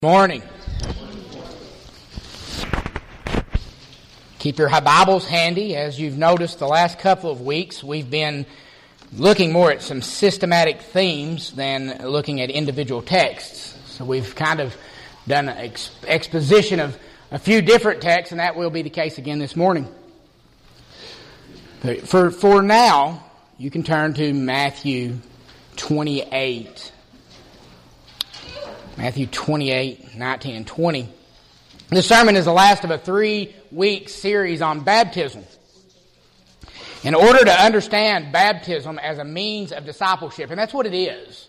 Morning. Keep your Bibles handy. As you've noticed the last couple of weeks, we've been looking more at some systematic themes than looking at individual texts. So we've kind of done an exposition of a few different texts, and that will be the case again this morning. For now, you can turn to Matthew 28. Matthew 28, 19, and 20. This sermon is the last of a 3-week series on baptism. In order to understand baptism as a means of discipleship, and that's what it is.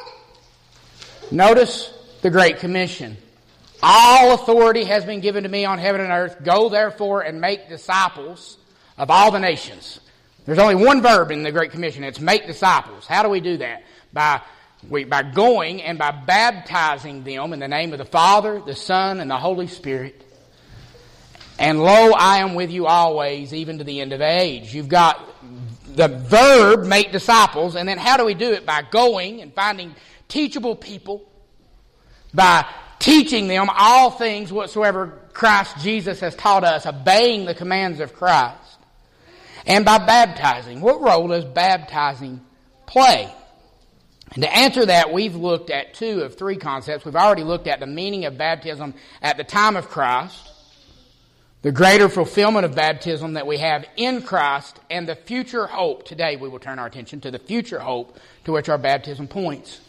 Notice the Great Commission. All authority has been given to me on heaven and earth. Go therefore and make disciples of all the nations. There's only one verb in the Great Commission. It's make disciples. How do we do that? By going and by baptizing them in the name of the Father, the Son, and the Holy Spirit. And lo, I am with you always, even to the end of age. You've got the verb, make disciples, and then how do we do it? By going and finding teachable people, by teaching them all things whatsoever Christ Jesus has taught us, obeying the commands of Christ, and by baptizing. What role does baptizing play? And to answer that, we've looked at 2 of 3 concepts. We've already looked at the meaning of baptism at the time of Christ, the greater fulfillment of baptism that we have in Christ, and the future hope. Today we will turn our attention to the future hope to which our baptism points.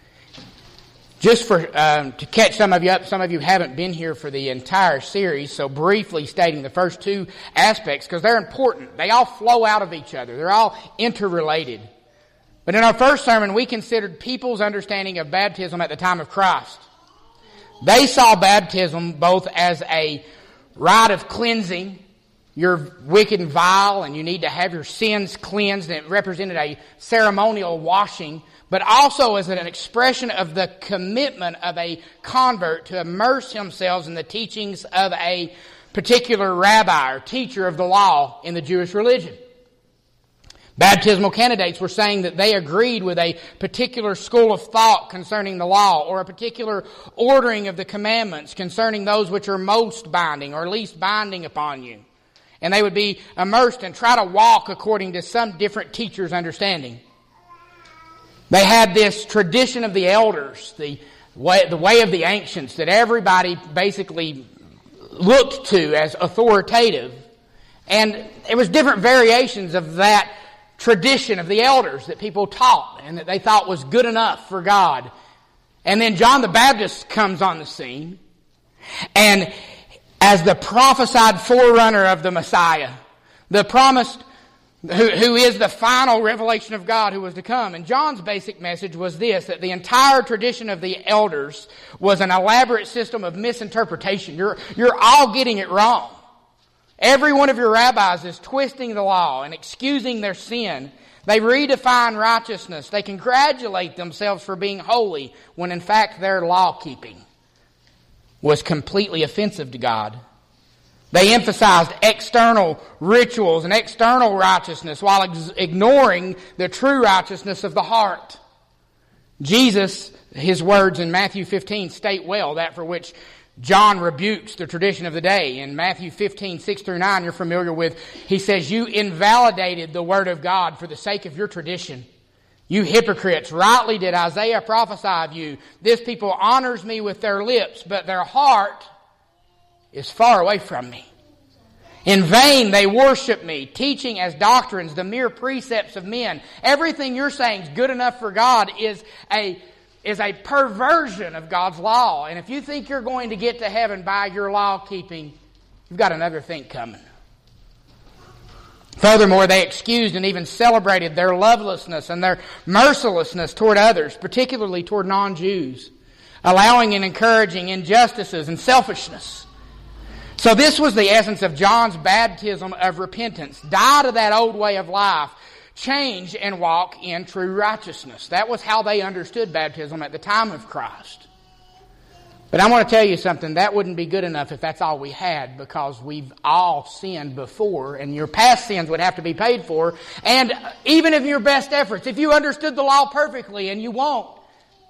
Just to catch some of you up, some of you haven't been here for the entire series, so briefly stating the first 2 aspects, because they're important. They all flow out of each other. They're all interrelated. But in our first sermon, we considered people's understanding of baptism at the time of Christ. They saw baptism both as a rite of cleansing. You're wicked and vile, and you need to have your sins cleansed, and it represented a ceremonial washing, but also as an expression of the commitment of a convert to immerse himself in the teachings of a particular rabbi or teacher of the law in the Jewish religion. Baptismal candidates were saying that they agreed with a particular school of thought concerning the law, or a particular ordering of the commandments concerning those which are most binding or least binding upon you. And they would be immersed and try to walk according to some different teacher's understanding. They had this tradition of the elders, the way of the ancients, that everybody basically looked to as authoritative. And it was different variations of that tradition of the elders that people taught and that they thought was good enough for God. And then John the Baptist comes on the scene, and as the prophesied forerunner of the Messiah, the promised, who is the final revelation of God who was to come. And John's basic message was this, that the entire tradition of the elders was an elaborate system of misinterpretation. You're all getting it wrong. Every one of your rabbis is twisting the law and excusing their sin. They redefine righteousness. They congratulate themselves for being holy when in fact their law-keeping was completely offensive to God. They emphasized external rituals and external righteousness while ignoring the true righteousness of the heart. Jesus, his words in Matthew 15 state well that for which John rebukes the tradition of the day. In Matthew 15, 6 through 9, you're familiar with, he says, "You invalidated the word of God for the sake of your tradition. You hypocrites, rightly did Isaiah prophesy of you. This people honors me with their lips, but their heart is far away from me. In vain they worship me, teaching as doctrines the mere precepts of men." Everything you're saying is good enough for God is a perversion of God's law. And if you think you're going to get to heaven by your law keeping, you've got another thing coming. Furthermore, they excused and even celebrated their lovelessness and their mercilessness toward others, particularly toward non-Jews, allowing and encouraging injustices and selfishness. So this was the essence of John's baptism of repentance. Die to that old way of life. Change and walk in true righteousness. That was how they understood baptism at the time of Christ. But I want to tell you something, that wouldn't be good enough if that's all we had, because we've all sinned before, and your past sins would have to be paid for. And even in your best efforts, if you understood the law perfectly, and you won't,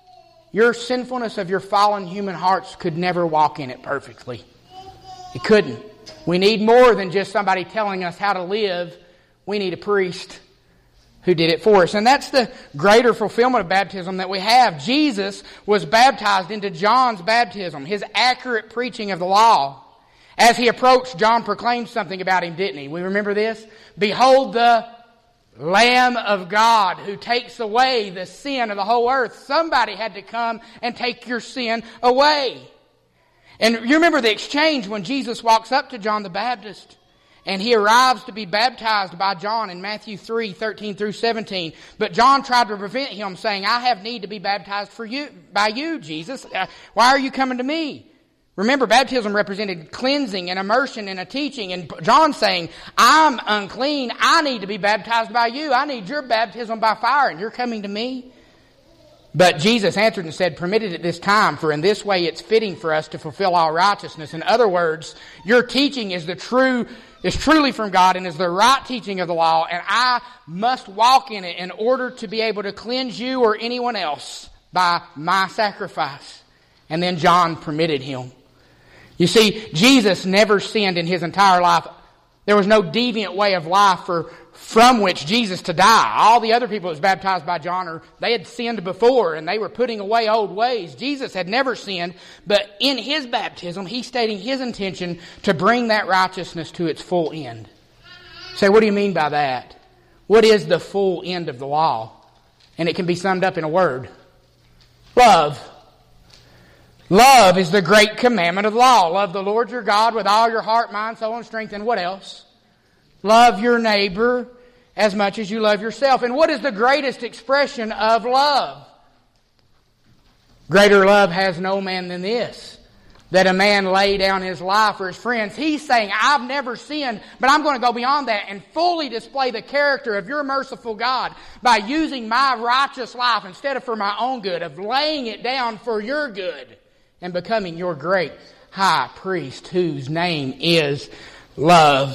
Your sinfulness of your fallen human hearts could never walk in it perfectly. It couldn't. We need more than just somebody telling us how to live. We need a priest who did it for us. And that's the greater fulfillment of baptism that we have. Jesus was baptized into John's baptism, his accurate preaching of the law. As he approached, John proclaimed something about him, didn't he? We remember this? Behold the Lamb of God who takes away the sin of the whole earth. Somebody had to come and take your sin away. And you remember the exchange when Jesus walks up to John the Baptist and he arrives to be baptized by John in Matthew 3:13 through 17. But John tried to prevent him, saying, I have need to be baptized by you, Jesus. Why are you coming to me? Remember, baptism represented cleansing and immersion in a teaching. And John's saying, I'm unclean. I need to be baptized by you. I need your baptism by fire, and you're coming to me? But Jesus answered and said, permit it at this time, for in this way it's fitting for us to fulfill all righteousness. In other words, your teaching is truly from God and is the right teaching of the law, and I must walk in it in order to be able to cleanse you or anyone else by my sacrifice. And then John permitted him. You see, Jesus never sinned in his entire life. There was no deviant way of life from which Jesus to die. All the other people that was baptized by John, they had sinned before and they were putting away old ways. Jesus had never sinned, but in his baptism, he's stating his intention to bring that righteousness to its full end. Say, what do you mean by that? What is the full end of the law? And it can be summed up in a word. Love. Love is the great commandment of the law. Love the Lord your God with all your heart, mind, soul, and strength. And what else? Love your neighbor as much as you love yourself. And what is the greatest expression of love? Greater love has no man than this, that a man lay down his life for his friends. He's saying, I've never sinned, but I'm going to go beyond that and fully display the character of your merciful God by using my righteous life instead of for my own good, of laying it down for your good and becoming your great high priest whose name is love.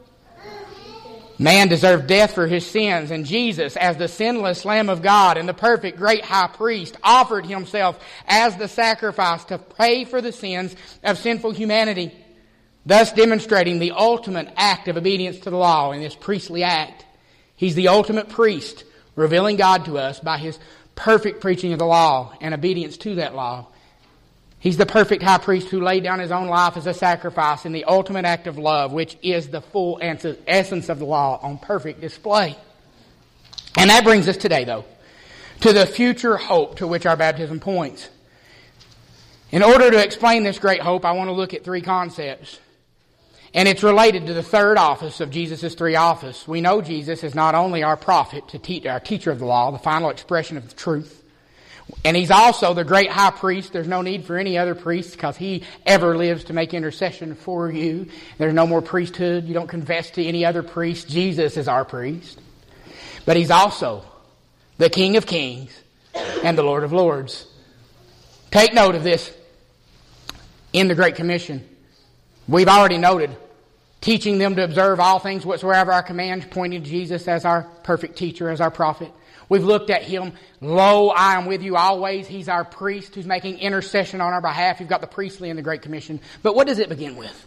Man deserved death for his sins, and Jesus, as the sinless Lamb of God and the perfect great high priest, offered himself as the sacrifice to pay for the sins of sinful humanity, thus demonstrating the ultimate act of obedience to the law in this priestly act. He's the ultimate priest, revealing God to us by his perfect preaching of the law and obedience to that law. He's the perfect high priest who laid down his own life as a sacrifice in the ultimate act of love, which is the full essence of the law on perfect display. And that brings us today, though, to the future hope to which our baptism points. In order to explain this great hope, I want to look at three concepts. And it's related to the third office of Jesus' three offices. We know Jesus is not only our prophet, our teacher of the law, the final expression of the truth, and he's also the great high priest. There's no need for any other priest because he ever lives to make intercession for you. There's no more priesthood. You don't confess to any other priest. Jesus is our priest. But he's also the King of Kings and the Lord of Lords. Take note of this in the Great Commission. We've already noted teaching them to observe all things whatsoever I command, pointing to Jesus as our perfect teacher, as our prophet. We've looked at him. Lo, I am with you always. He's our priest who's making intercession on our behalf. You've got the priestly in the Great Commission. But what does it begin with?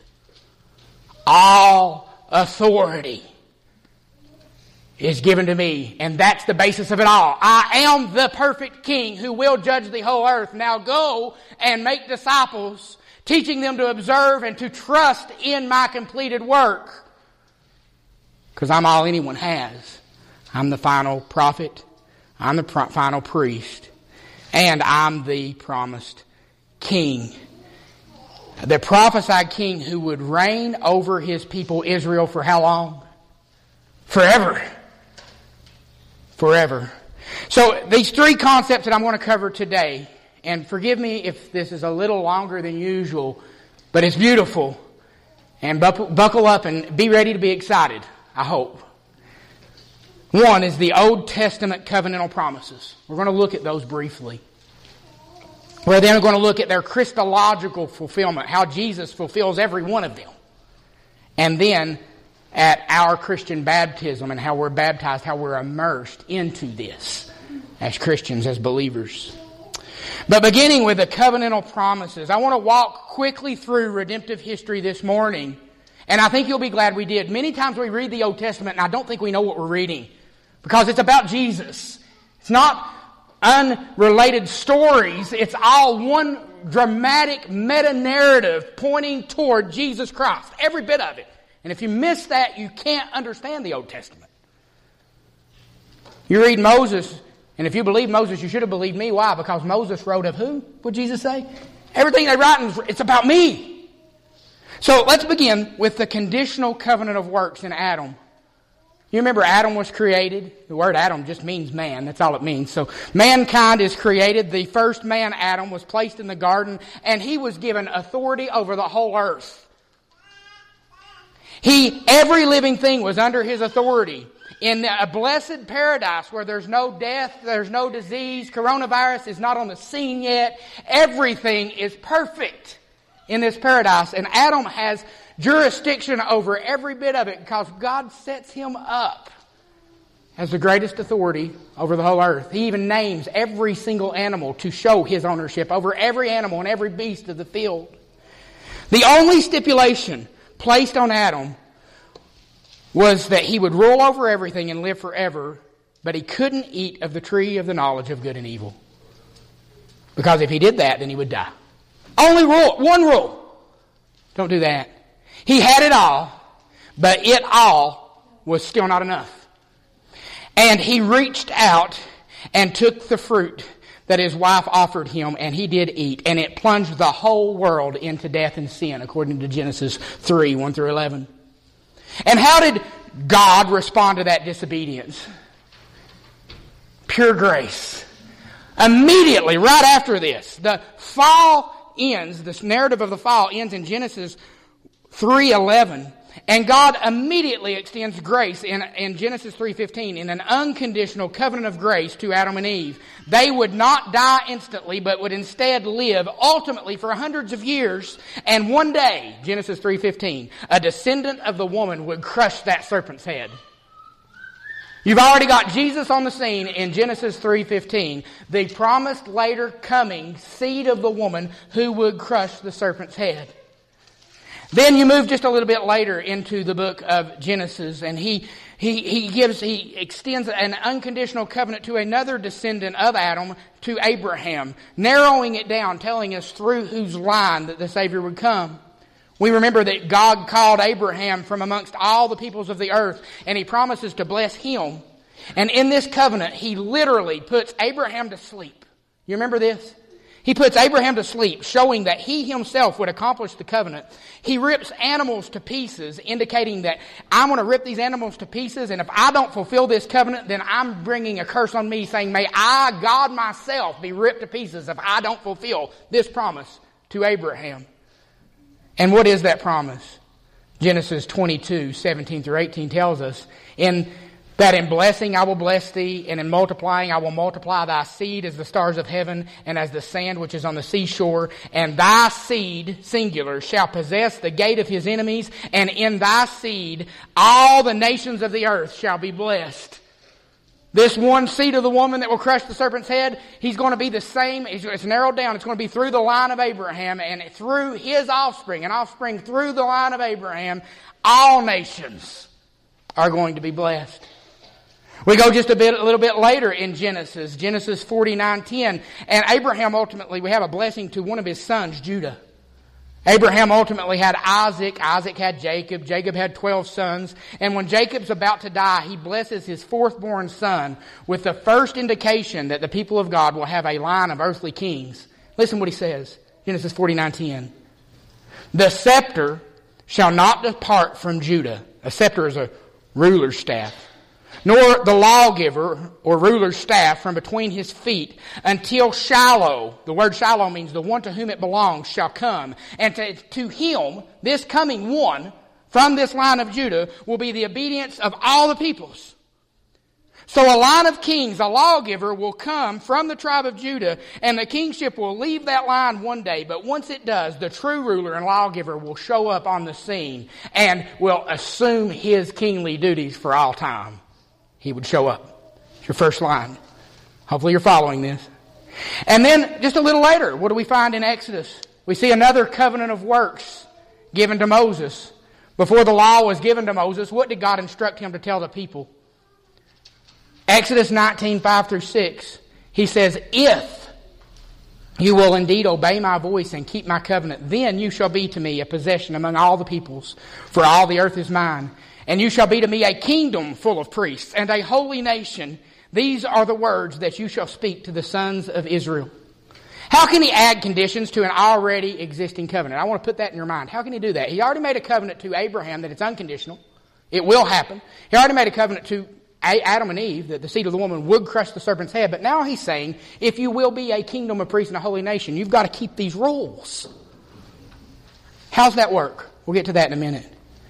All authority is given to me. And that's the basis of it all. I am the perfect king who will judge the whole earth. Now go and make disciples, teaching them to observe and to trust in my completed work. Because I'm all anyone has. I'm the final prophet. I'm the final priest. And I'm the promised king. The prophesied king who would reign over his people Israel for how long? Forever. Forever. So these three concepts that I'm going to cover today, and forgive me if this is a little longer than usual, but it's beautiful. And buckle up and be ready to be excited, I hope. One is the Old Testament covenantal promises. We're going to look at those briefly. We're then going to look at their Christological fulfillment, how Jesus fulfills every one of them. And then at our Christian baptism and how we're baptized, how we're immersed into this as Christians, as believers. But beginning with the covenantal promises, I want to walk quickly through redemptive history this morning. And I think you'll be glad we did. Many times we read the Old Testament and I don't think we know what we're reading. Because it's about Jesus. It's not unrelated stories. It's all one dramatic meta-narrative pointing toward Jesus Christ. Every bit of it. And if you miss that, you can't understand the Old Testament. You read Moses, and if you believe Moses, you should have believed me. Why? Because Moses wrote of who? What did Jesus say? Everything they write, it's about me. So let's begin with the conditional covenant of works in Adam. You remember Adam was created. The word Adam just means man. That's all it means. So mankind is created. The first man, Adam, was placed in the garden, and he was given authority over the whole earth. Every living thing was under his authority. In a blessed paradise where there's no death, there's no disease, coronavirus is not on the scene yet, everything is perfect in this paradise. And Adam has jurisdiction over every bit of it because God sets him up as the greatest authority over the whole earth. He even names every single animal to show his ownership over every animal and every beast of the field. The only stipulation placed on Adam was that he would rule over everything and live forever, but he couldn't eat of the tree of the knowledge of good and evil. Because if he did that, then he would die. Only rule, one rule. Don't do that. He had it all, but it all was still not enough. And he reached out and took the fruit that his wife offered him, and he did eat. And it plunged the whole world into death and sin, according to Genesis 3, 1 through 11. And how did God respond to that disobedience? Pure grace. Immediately, right after this, the fall ends, this narrative of the fall ends in Genesis 3:11, and God immediately extends grace in Genesis 3:15 in an unconditional covenant of grace to Adam and Eve. They would not die instantly, but would instead live ultimately for hundreds of years, and one day, Genesis 3:15, a descendant of the woman would crush that serpent's head. You've already got Jesus on the scene in Genesis 3:15, the promised later coming seed of the woman who would crush the serpent's head. Then you move just a little bit later into the book of Genesis, and he extends an unconditional covenant to another descendant of Adam, to Abraham, narrowing it down, telling us through whose line that the Savior would come. We remember that God called Abraham from amongst all the peoples of the earth, and he promises to bless him. And in this covenant, he literally puts Abraham to sleep. You remember this? He puts Abraham to sleep, showing that he himself would accomplish the covenant. He rips animals to pieces, indicating that I'm going to rip these animals to pieces, and if I don't fulfill this covenant, then I'm bringing a curse on me, saying, may I, God myself, be ripped to pieces if I don't fulfill this promise to Abraham. And what is that promise? Genesis 22, 17 through 18 tells us, in blessing I will bless thee, and in multiplying I will multiply thy seed as the stars of heaven, and as the sand which is on the seashore. And thy seed, singular, shall possess the gate of his enemies, and in thy seed all the nations of the earth shall be blessed. This one seed of the woman that will crush the serpent's head, he's going to be the same. It's narrowed down. It's going to be through the line of Abraham, and through his offspring, and offspring through the line of Abraham, all nations are going to be blessed. We go just a little bit later in Genesis 49:10, and Abraham ultimately, we have a blessing to one of his sons, Judah. Abraham ultimately had Isaac. Isaac had Jacob. Jacob had 12 sons. And when Jacob's about to die, he blesses his fourth-born son with the first indication that the people of God will have a line of earthly kings. Listen what he says. Genesis 49:10. The scepter shall not depart from Judah. A scepter is a ruler's staff. Nor the lawgiver or ruler's staff from between his feet, until Shiloh, the word Shiloh means the one to whom it belongs, shall come. And to him, this coming one from this line of Judah, will be the obedience of all the peoples. So a line of kings, a lawgiver, will come from the tribe of Judah, and the kingship will leave that line one day. But once it does, the true ruler and lawgiver will show up on the scene and will assume his kingly duties for all time. He would show up. It's your first line. Hopefully you're following this. And then, just a little later, what do we find in Exodus? We see another covenant of works given to Moses. Before the law was given to Moses, what did God instruct him to tell the people? Exodus 19, 5 through 6. He says, if you will indeed obey my voice and keep my covenant, then you shall be to me a possession among all the peoples, for all the earth is mine. And you shall be to me a kingdom full of priests and a holy nation. These are the words that you shall speak to the sons of Israel. How can he add conditions to an already existing covenant? I want to put that in your mind. How can he do that? He already made a covenant to Abraham that it's unconditional. It will happen. He already made a covenant to Adam and Eve that the seed of the woman would crush the serpent's head. But now he's saying, if you will be a kingdom of priests and a holy nation, you've got to keep these rules. How's that work? We'll get to that in a minute.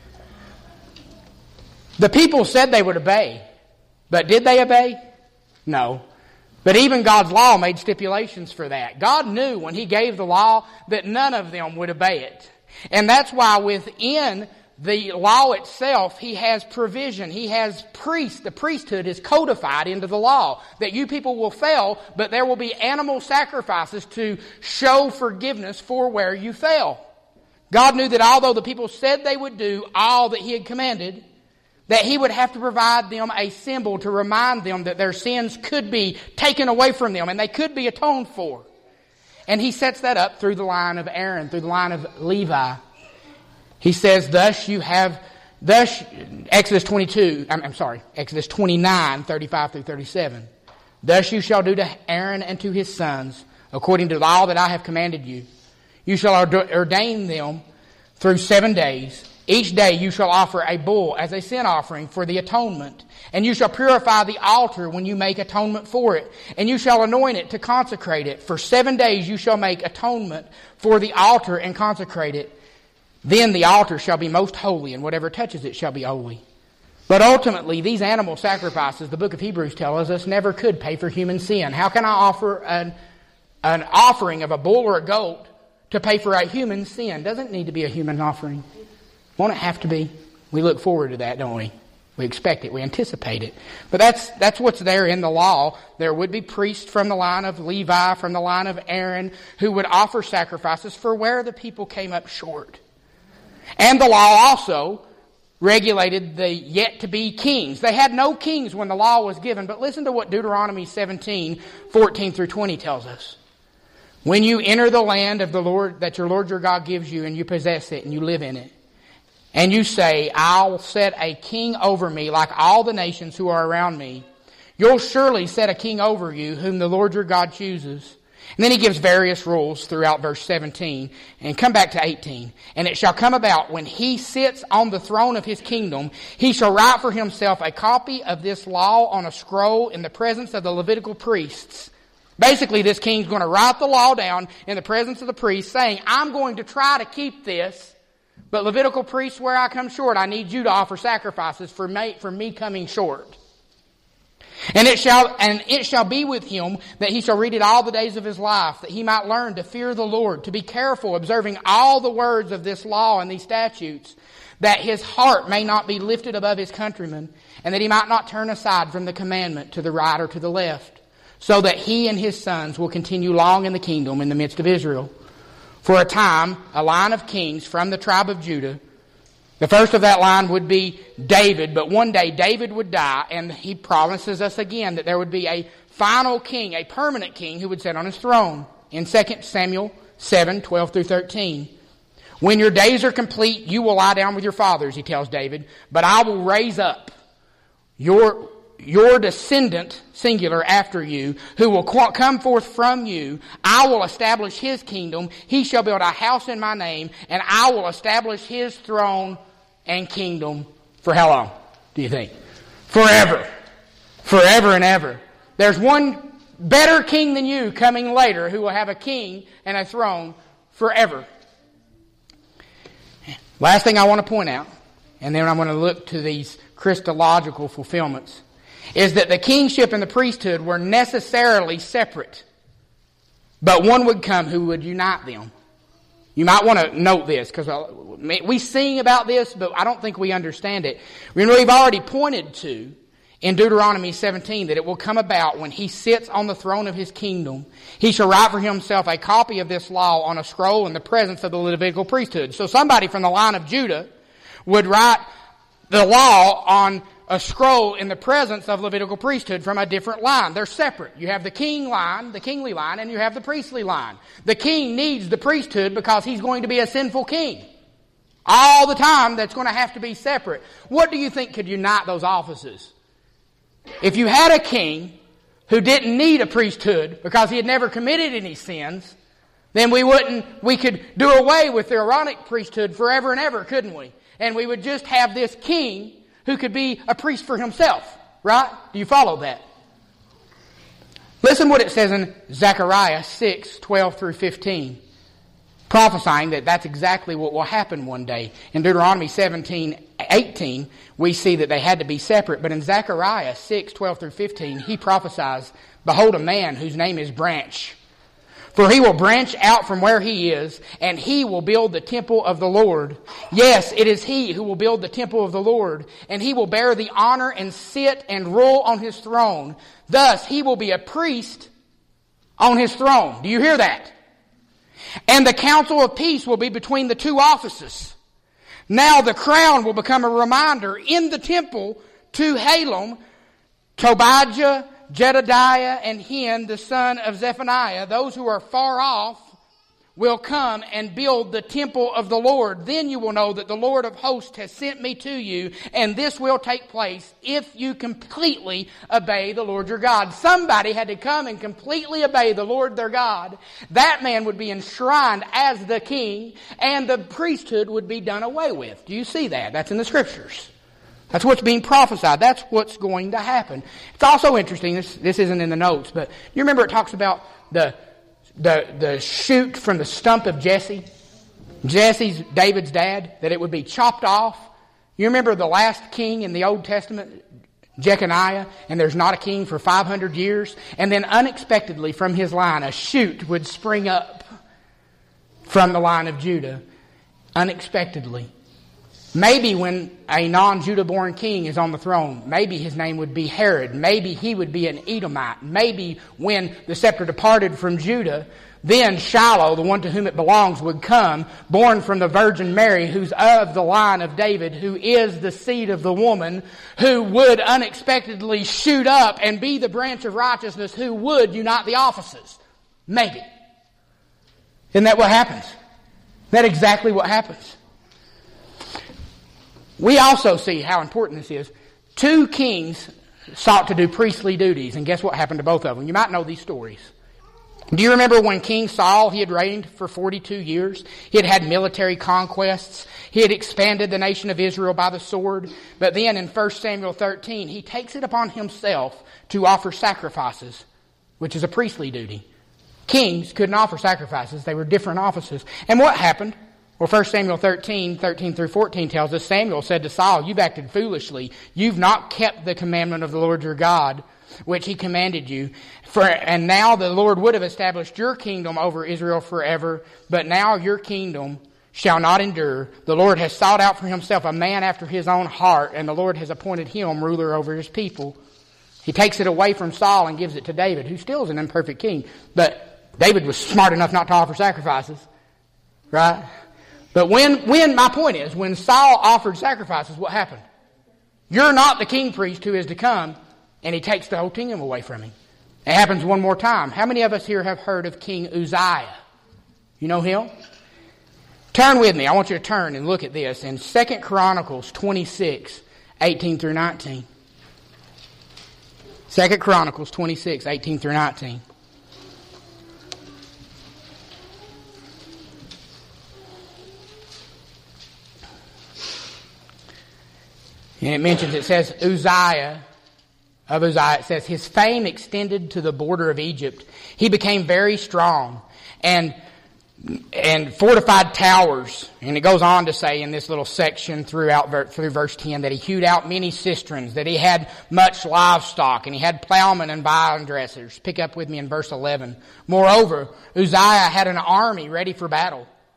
The people said they would obey. But did they obey? No. But even God's law made stipulations for that. God knew when He gave the law that none of them would obey it. And that's why within the law itself, He has provision. He has priests. The priesthood is codified into the law. That you people will fail, but there will be animal sacrifices to show forgiveness for where you fail. God knew that although the people said they would do all that He had commanded, that He would have to provide them a symbol to remind them that their sins could be taken away from them and they could be atoned for. And He sets that up through the line of Aaron, through the line of Levi. He says, Exodus 29, 35 through 37. Thus you shall do to Aaron and to his sons, according to all that I have commanded you. You shall ordain them through 7 days. Each day you shall offer a bull as a sin offering for the atonement. And you shall purify the altar when you make atonement for it. And you shall anoint it to consecrate it. For 7 days you shall make atonement for the altar and consecrate it. Then the altar shall be most holy, and whatever touches it shall be holy. But ultimately, these animal sacrifices, the book of Hebrews tells us, never could pay for human sin. How can I offer an offering of a bull or a goat to pay for a human sin? Doesn't need to be a human offering. Won't it have to be? We look forward to that, don't we? We expect it. We anticipate it. But that's what's there in the law. There would be priests from the line of Levi, from the line of Aaron, who would offer sacrifices for where the people came up short. And the law also regulated the yet-to-be kings. They had no kings when the law was given, but listen to what Deuteronomy 17, 14 through 20 tells us. When you enter the land of the Lord, that your Lord your God gives you, and you possess it, and you live in it, and you say, I'll set a king over me like all the nations who are around me, you'll surely set a king over you whom the Lord your God chooses. And then he gives various rules throughout verse 17. And come back to 18. And it shall come about when he sits on the throne of his kingdom, he shall write for himself a copy of this law on a scroll in the presence of the Levitical priests. Basically, this king's going to write the law down in the presence of the priests, saying, I'm going to try to keep this, but Levitical priests, where I come short, I need you to offer sacrifices for me coming short. And it shall be with him that he shall read it all the days of his life, that he might learn to fear the Lord, to be careful, observing all the words of this law and these statutes, that his heart may not be lifted above his countrymen, and that he might not turn aside from the commandment to the right or to the left, so that he and his sons will continue long in the kingdom in the midst of Israel. For a time, a line of kings from the tribe of Judah. The first of that line would be David, but one day David would die, and he promises us again that there would be a final king, a permanent king, who would sit on his throne in 2 Samuel 7, 12 through 13. When your days are complete, you will lie down with your fathers, he tells David, but I will raise up your descendant, singular, after you, who will come forth from you. I will establish his kingdom. He shall build a house in my name, and I will establish his throne and kingdom for how long, do you think? Forever. Forever and ever. There's one better king than you coming later who will have a king and a throne forever. Last thing I want to point out, and then I'm going to look to these Christological fulfillments, is that the kingship and the priesthood were necessarily separate. But one would come who would unite them. You might want to note this, because we sing about this, but I don't think we understand it. We've already pointed to, in Deuteronomy 17 that it will come about when he sits on the throne of his kingdom, he shall write for himself a copy of this law on a scroll in the presence of the Levitical priesthood. So somebody from the line of Judah would write the law on a scroll in the presence of Levitical priesthood from a different line. They're separate. You have the king line, the kingly line, and you have the priestly line. The king needs the priesthood because he's going to be a sinful king. All the time, that's going to have to be separate. What do you think could unite those offices? If you had a king who didn't need a priesthood because he had never committed any sins, then we could do away with the Aaronic priesthood forever and ever, couldn't we? And we would just have this king who could be a priest for himself, right? Do you follow that? Listen what it says in Zechariah 6:12 through 15, prophesying that that's exactly what will happen one day. In Deuteronomy 17:18, we see that they had to be separate. But in Zechariah 6:12 through 15, he prophesies, "Behold, a man whose name is Branch. For he will branch out from where he is, and he will build the temple of the Lord. Yes, it is he who will build the temple of the Lord, and he will bear the honor and sit and rule on his throne. Thus he will be a priest on his throne." Do you hear that? "And the council of peace will be between the two offices. Now the crown will become a reminder in the temple to Halom, Tobijah, Jedediah, and Hen, the son of Zephaniah. Those who are far off will come and build the temple of the Lord. Then you will know that the Lord of hosts has sent me to you, and this will take place if you completely obey the Lord your God." Somebody had to come and completely obey the Lord their God. That man would be enshrined as the king, and the priesthood would be done away with. Do you see that? That's in the Scriptures. That's what's being prophesied. That's what's going to happen. It's also interesting, this isn't in the notes, but you remember it talks about the shoot from the stump of Jesse? Jesse's David's dad, that it would be chopped off. You remember the last king in the Old Testament, Jeconiah, and there's not a king for 500 years? And then unexpectedly from his line, a shoot would spring up from the line of Judah. Unexpectedly. Maybe when a non-Judah born king is on the throne, maybe his name would be Herod. Maybe he would be an Edomite. Maybe when the scepter departed from Judah, then Shiloh, the one to whom it belongs, would come, born from the Virgin Mary, who's of the line of David, who is the seed of the woman, who would unexpectedly shoot up and be the branch of righteousness, who would unite the offices. Maybe. Isn't that what happens? Isn't that exactly what happens? We also see how important this is. Two kings sought to do priestly duties, and guess what happened to both of them? You might know these stories. Do you remember when King Saul, he had reigned for 42 years? He had had military conquests. He had expanded the nation of Israel by the sword. But then in 1 Samuel 13, he takes it upon himself to offer sacrifices, which is a priestly duty. Kings couldn't offer sacrifices. They were different offices. And what happened? Well, 1 Samuel 13 through 14 tells us, Samuel said to Saul, "You've acted foolishly. You've not kept the commandment of the Lord your God, which he commanded you. And now the Lord would have established your kingdom over Israel forever, but now your kingdom shall not endure. The Lord has sought out for himself a man after his own heart, and the Lord has appointed him ruler over his people." He takes it away from Saul and gives it to David, who still is an imperfect king. But David was smart enough not to offer sacrifices, right? But when my point is, when Saul offered sacrifices, what happened? You're not the king priest who is to come, and he takes the whole kingdom away from him. It happens one more time. How many of us here have heard of King Uzziah? You know him? Turn with me. I want you to turn and look at this in 2 Chronicles 26, 18 through 19. 2 Chronicles 26, 18 through 19. And it mentions, it says, Uzziah, it says, his fame extended to the border of Egypt. He became very strong and fortified towers. And it goes on to say in this little section through verse 10 that he hewed out many cisterns, that he had much livestock, and he had plowmen and vine dressers. Pick up with me in verse 11. Moreover, Uzziah had an army ready for battle.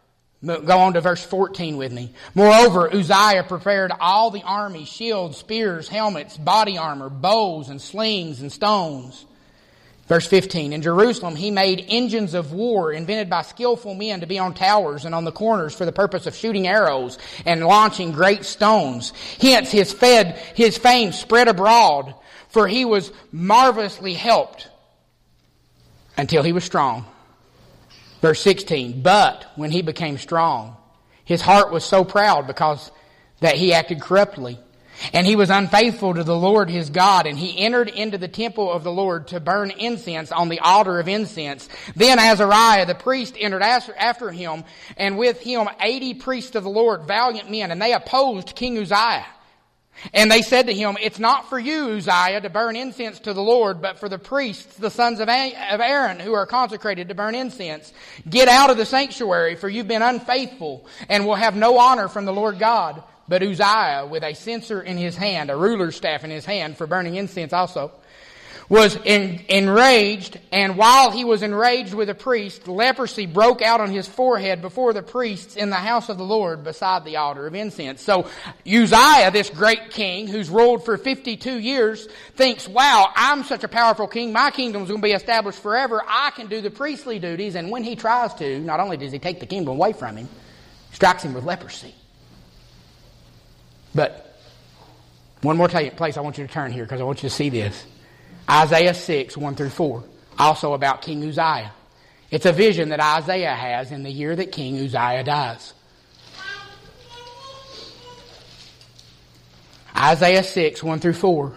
Go on to verse 14 with me. Moreover, Uzziah prepared all the army, shields, spears, helmets, body armor, bows and slings and stones. Verse 15, in Jerusalem he made engines of war invented by skillful men to be on towers and on the corners for the purpose of shooting arrows and launching great stones. Hence his fame spread abroad, for he was marvelously helped until he was strong. Verse 16, but when he became strong, his heart was so proud because that he acted corruptly. And he was unfaithful to the Lord his God, and he entered into the temple of the Lord to burn incense on the altar of incense. Then Azariah the priest entered after him, and with him 80 priests of the Lord, valiant men, and they opposed King Uzziah. And they said to him, it's not for you, Uzziah, to burn incense to the Lord, but for the priests, the sons of Aaron, who are consecrated to burn incense. Get out of the sanctuary, for you've been unfaithful, and will have no honor from the Lord God. But Uzziah, with a censer in his hand, a ruler's staff in his hand for burning incense also, was enraged, and while he was enraged with the priest, leprosy broke out on his forehead before the priests in the house of the Lord beside the altar of incense. So Uzziah, this great king who's ruled for 52 years, thinks, wow, I'm such a powerful king, my kingdom's going to be established forever, I can do the priestly duties. And when he tries to, not only does he take the kingdom away from him, strikes him with leprosy. But one more place I want you to turn here because I want you to see this. Isaiah 6, 1 through 4. Also about King Uzziah. It's a vision that Isaiah has in the year that King Uzziah dies. Isaiah 6, 1 through 4.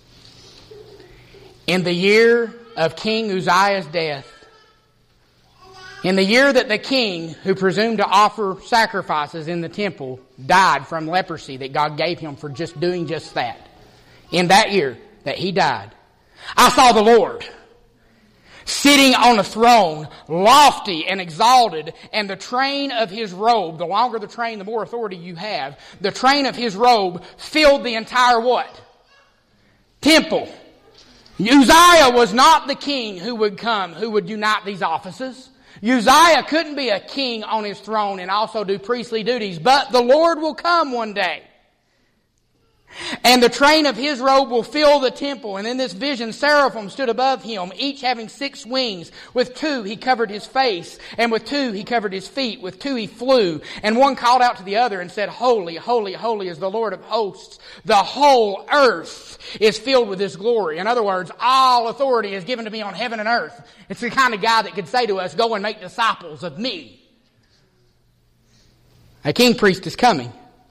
In the year of King Uzziah's death, in the year that the king who presumed to offer sacrifices in the temple died from leprosy that God gave him for just doing just that. In that year that he died, I saw the Lord sitting on a throne, lofty and exalted, and the train of his robe, the longer the train, the more authority you have, the train of his robe filled the entire what? Temple. Uzziah was not the king who would come, who would unite these offices. Uzziah couldn't be a king on his throne and also do priestly duties, but the Lord will come one day. And the train of his robe will fill the temple. And in this vision, seraphim stood above him, each having 6 wings. With 2 he covered his face, and with 2 he covered his feet. With 2 he flew. And one called out to the other and said, Holy, holy, holy is the Lord of hosts. The whole earth is filled with his glory. In other words, all authority is given to me on heaven and earth. It's the kind of guy that could say to us, go and make disciples of me. A king priest is coming.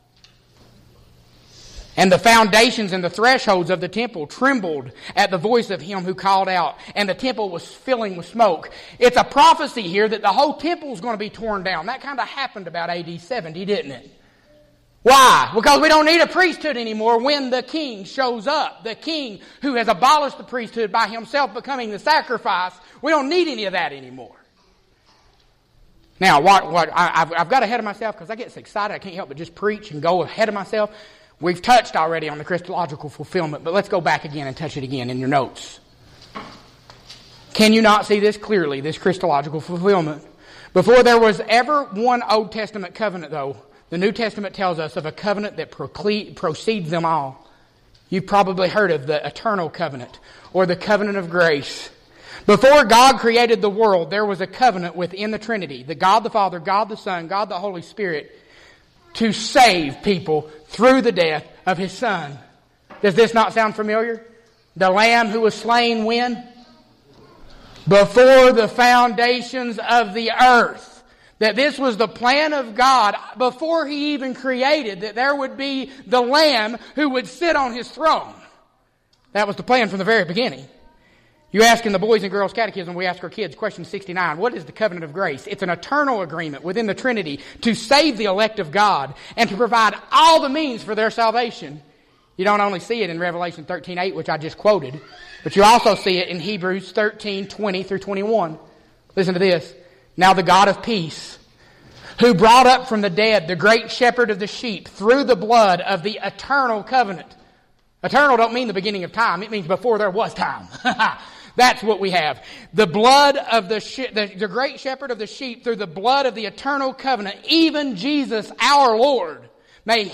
And the foundations and the thresholds of the temple trembled at the voice of him who called out, and the temple was filling with smoke. It's a prophecy here that the whole temple is going to be torn down. That kind of happened about AD 70, didn't it? Why? Because we don't need a priesthood anymore when the king shows up. The king who has abolished the priesthood by himself becoming the sacrifice. We don't need any of that anymore. Now, I've got ahead of myself because I get so excited I can't help but just preach and go ahead of myself. We've touched already on the Christological fulfillment, but let's go back again and touch it again in your notes. Can you not see this clearly, this Christological fulfillment? Before there was ever one Old Testament covenant, though, the New Testament tells us of a covenant that precedes them all. You've probably heard of the eternal covenant or the covenant of grace. Before God created the world, there was a covenant within the Trinity, the God the Father, God the Son, God the Holy Spirit, to save people through the death of His Son. Does this not sound familiar? The Lamb who was slain when? Before the foundations of the earth. That this was the plan of God before He even created, that there would be the Lamb who would sit on His throne. That was the plan from the very beginning. You ask in the Boys and Girls Catechism, we ask our kids, question 69, what is the covenant of grace? It's an eternal agreement within the Trinity to save the elect of God and to provide all the means for their salvation. You don't only see it in Revelation 13:8, which I just quoted, but you also see it in Hebrews 13:20 through 21. Listen to this. Now the God of peace, who brought up from the dead the great shepherd of the sheep through the blood of the eternal covenant. Eternal don't mean the beginning of time. It means before there was time. That's what we have. The blood of the great shepherd of the sheep through the blood of the eternal covenant, even Jesus our Lord. May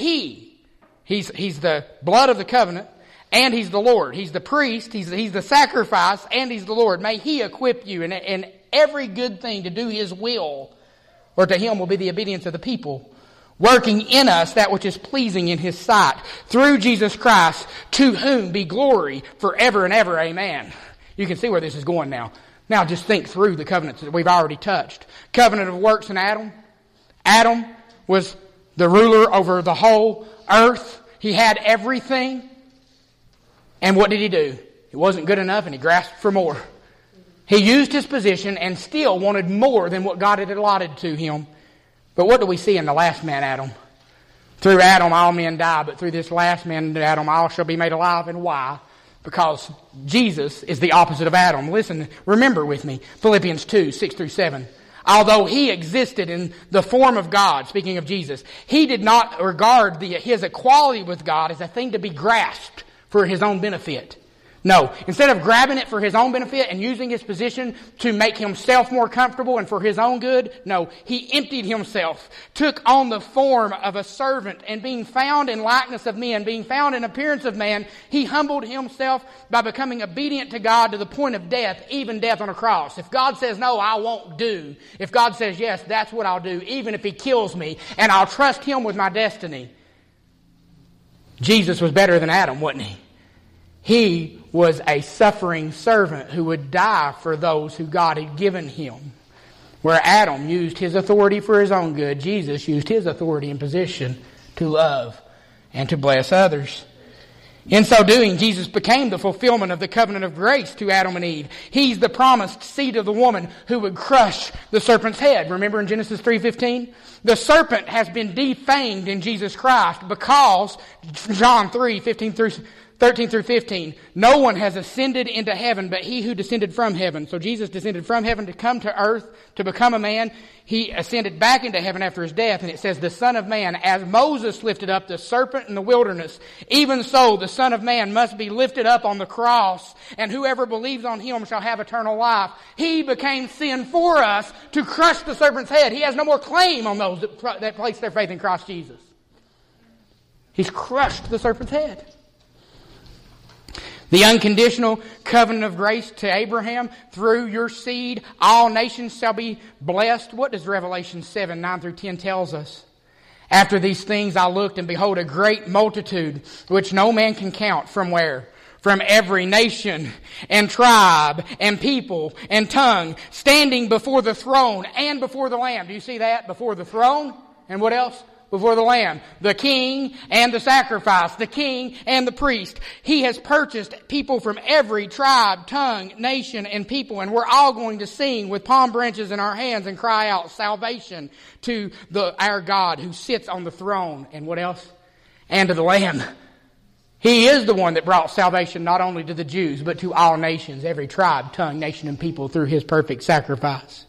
He's the blood of the covenant, and He's the Lord. He's the priest, He's the sacrifice, and He's the Lord. May He equip you in every good thing to do His will, or to Him will be the obedience of the people, working in us that which is pleasing in His sight, through Jesus Christ, to whom be glory forever and ever. Amen. You can see where this is going now. Now just think through the covenants that we've already touched. Covenant of works in Adam. Adam was the ruler over the whole earth. He had everything. And what did he do? It wasn't good enough, and he grasped for more. He used his position and still wanted more than what God had allotted to him. But what do we see in the last man, Adam? Through Adam all men die, but through this last man, Adam, all shall be made alive. And why? Because Jesus is the opposite of Adam. Listen, remember with me, Philippians 2, 6 through 7. Although He existed in the form of God, speaking of Jesus, He did not regard His equality with God as a thing to be grasped for His own benefit. No, instead of grabbing it for His own benefit and using His position to make Himself more comfortable and for His own good, no, He emptied Himself, took on the form of a servant, and being found in likeness of men, being found in appearance of man, He humbled Himself by becoming obedient to God to the point of death, even death on a cross. If God says no, I won't do. If God says yes, that's what I'll do, even if He kills me, and I'll trust Him with my destiny. Jesus was better than Adam, wasn't He? He was a suffering servant who would die for those who God had given Him. Where Adam used his authority for his own good, Jesus used His authority and position to love and to bless others. In so doing, Jesus became the fulfillment of the covenant of grace to Adam and Eve. He's the promised seed of the woman who would crush the serpent's head. Remember in Genesis 3:15? The serpent has been defanged in Jesus Christ because, John 13 through 15, no one has ascended into heaven but He who descended from heaven. So Jesus descended from heaven to come to earth, to become a man. He ascended back into heaven after His death, and it says, the Son of Man, as Moses lifted up the serpent in the wilderness, even so the Son of Man must be lifted up on the cross, and whoever believes on Him shall have eternal life. He became sin for us to crush the serpent's head. He has no more claim on those that place their faith in Christ Jesus. He's crushed the serpent's head. The unconditional covenant of grace to Abraham, through your seed, all nations shall be blessed. What does Revelation 7, 9 through 10 tells us? After these things I looked, and behold, a great multitude, which no man can count, from where? From every nation and tribe and people and tongue, standing before the throne and before the Lamb. Do you see that? Before the throne, and what else? Before the Lamb, the King and the sacrifice, the King and the priest. He has purchased people from every tribe, tongue, nation, and people, and we're all going to sing with palm branches in our hands and cry out salvation to our God who sits on the throne. And what else? And to the Lamb. He is the one that brought salvation not only to the Jews, but to all nations, every tribe, tongue, nation, and people, through His perfect sacrifice.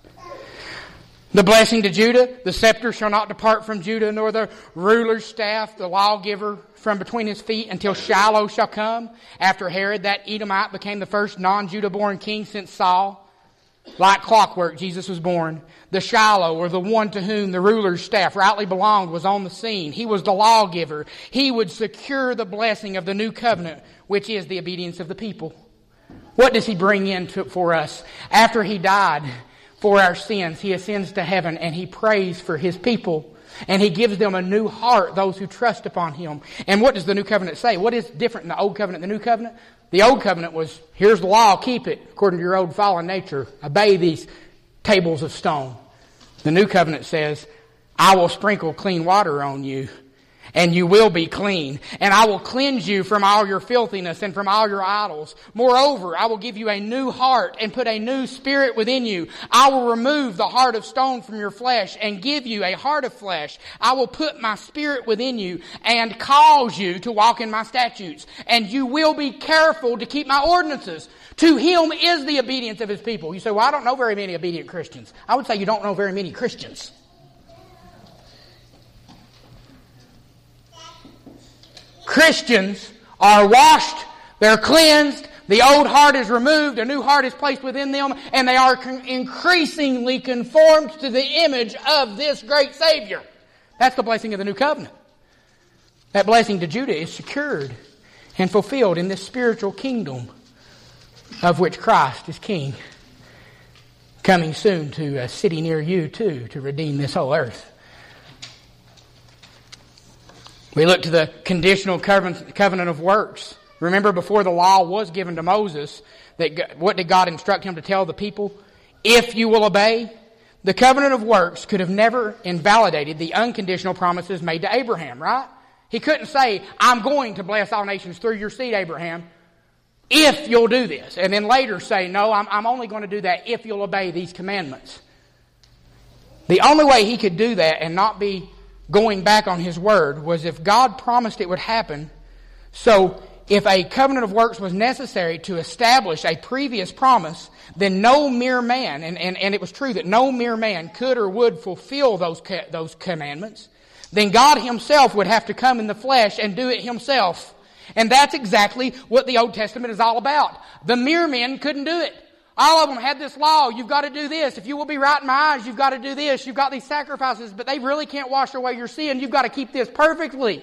The blessing to Judah, the scepter shall not depart from Judah, nor the ruler's staff, the lawgiver, from between his feet, until Shiloh shall come. After Herod, that Edomite became the first non-Judah born king since Saul. Like clockwork, Jesus was born. The Shiloh, or the one to whom the ruler's staff rightly belonged, was on the scene. He was the lawgiver. He would secure the blessing of the new covenant, which is the obedience of the people. What does He bring in for us? After He died for our sins, He ascends to heaven, and He prays for His people. And He gives them a new heart, those who trust upon Him. And what does the new covenant say? What is different in the old covenant and the new covenant? The old covenant was, here's the law, keep it according to your old fallen nature. Obey these tables of stone. The new covenant says, I will sprinkle clean water on you, and you will be clean. And I will cleanse you from all your filthiness and from all your idols. Moreover, I will give you a new heart and put a new spirit within you. I will remove the heart of stone from your flesh and give you a heart of flesh. I will put my spirit within you and cause you to walk in my statutes. And you will be careful to keep my ordinances. To Him is the obedience of His people. You say, well, I don't know very many obedient Christians. I would say you don't know very many Christians. Christians are washed, they're cleansed, The old heart is removed, a new heart is placed within them, and they are increasingly conformed to the image of this great Savior. That's the blessing of the new covenant. That blessing to Judah is secured and fulfilled in this spiritual kingdom of which Christ is King, coming soon to a city near you too to redeem this whole earth. We look to the conditional covenant of works. Remember, before the law was given to Moses, what did God instruct him to tell the people? If you will obey. The covenant of works could have never invalidated the unconditional promises made to Abraham, right? He couldn't say, I'm going to bless all nations through your seed, Abraham, if you'll do this. And then later say, no, I'm only going to do that if you'll obey these commandments. The only way he could do that and not be going back on his word was if God promised it would happen. So if a covenant of works was necessary to establish a previous promise, then no mere man, and it was true that no mere man could or would fulfill those commandments, then God himself would have to come in the flesh and do it himself. And that's exactly what the Old Testament is all about. The mere men couldn't do it. All of them had this law. You've got to do this. If you will be right in my eyes, you've got to do this. You've got these sacrifices, but they really can't wash away your sin. You've got to keep this perfectly.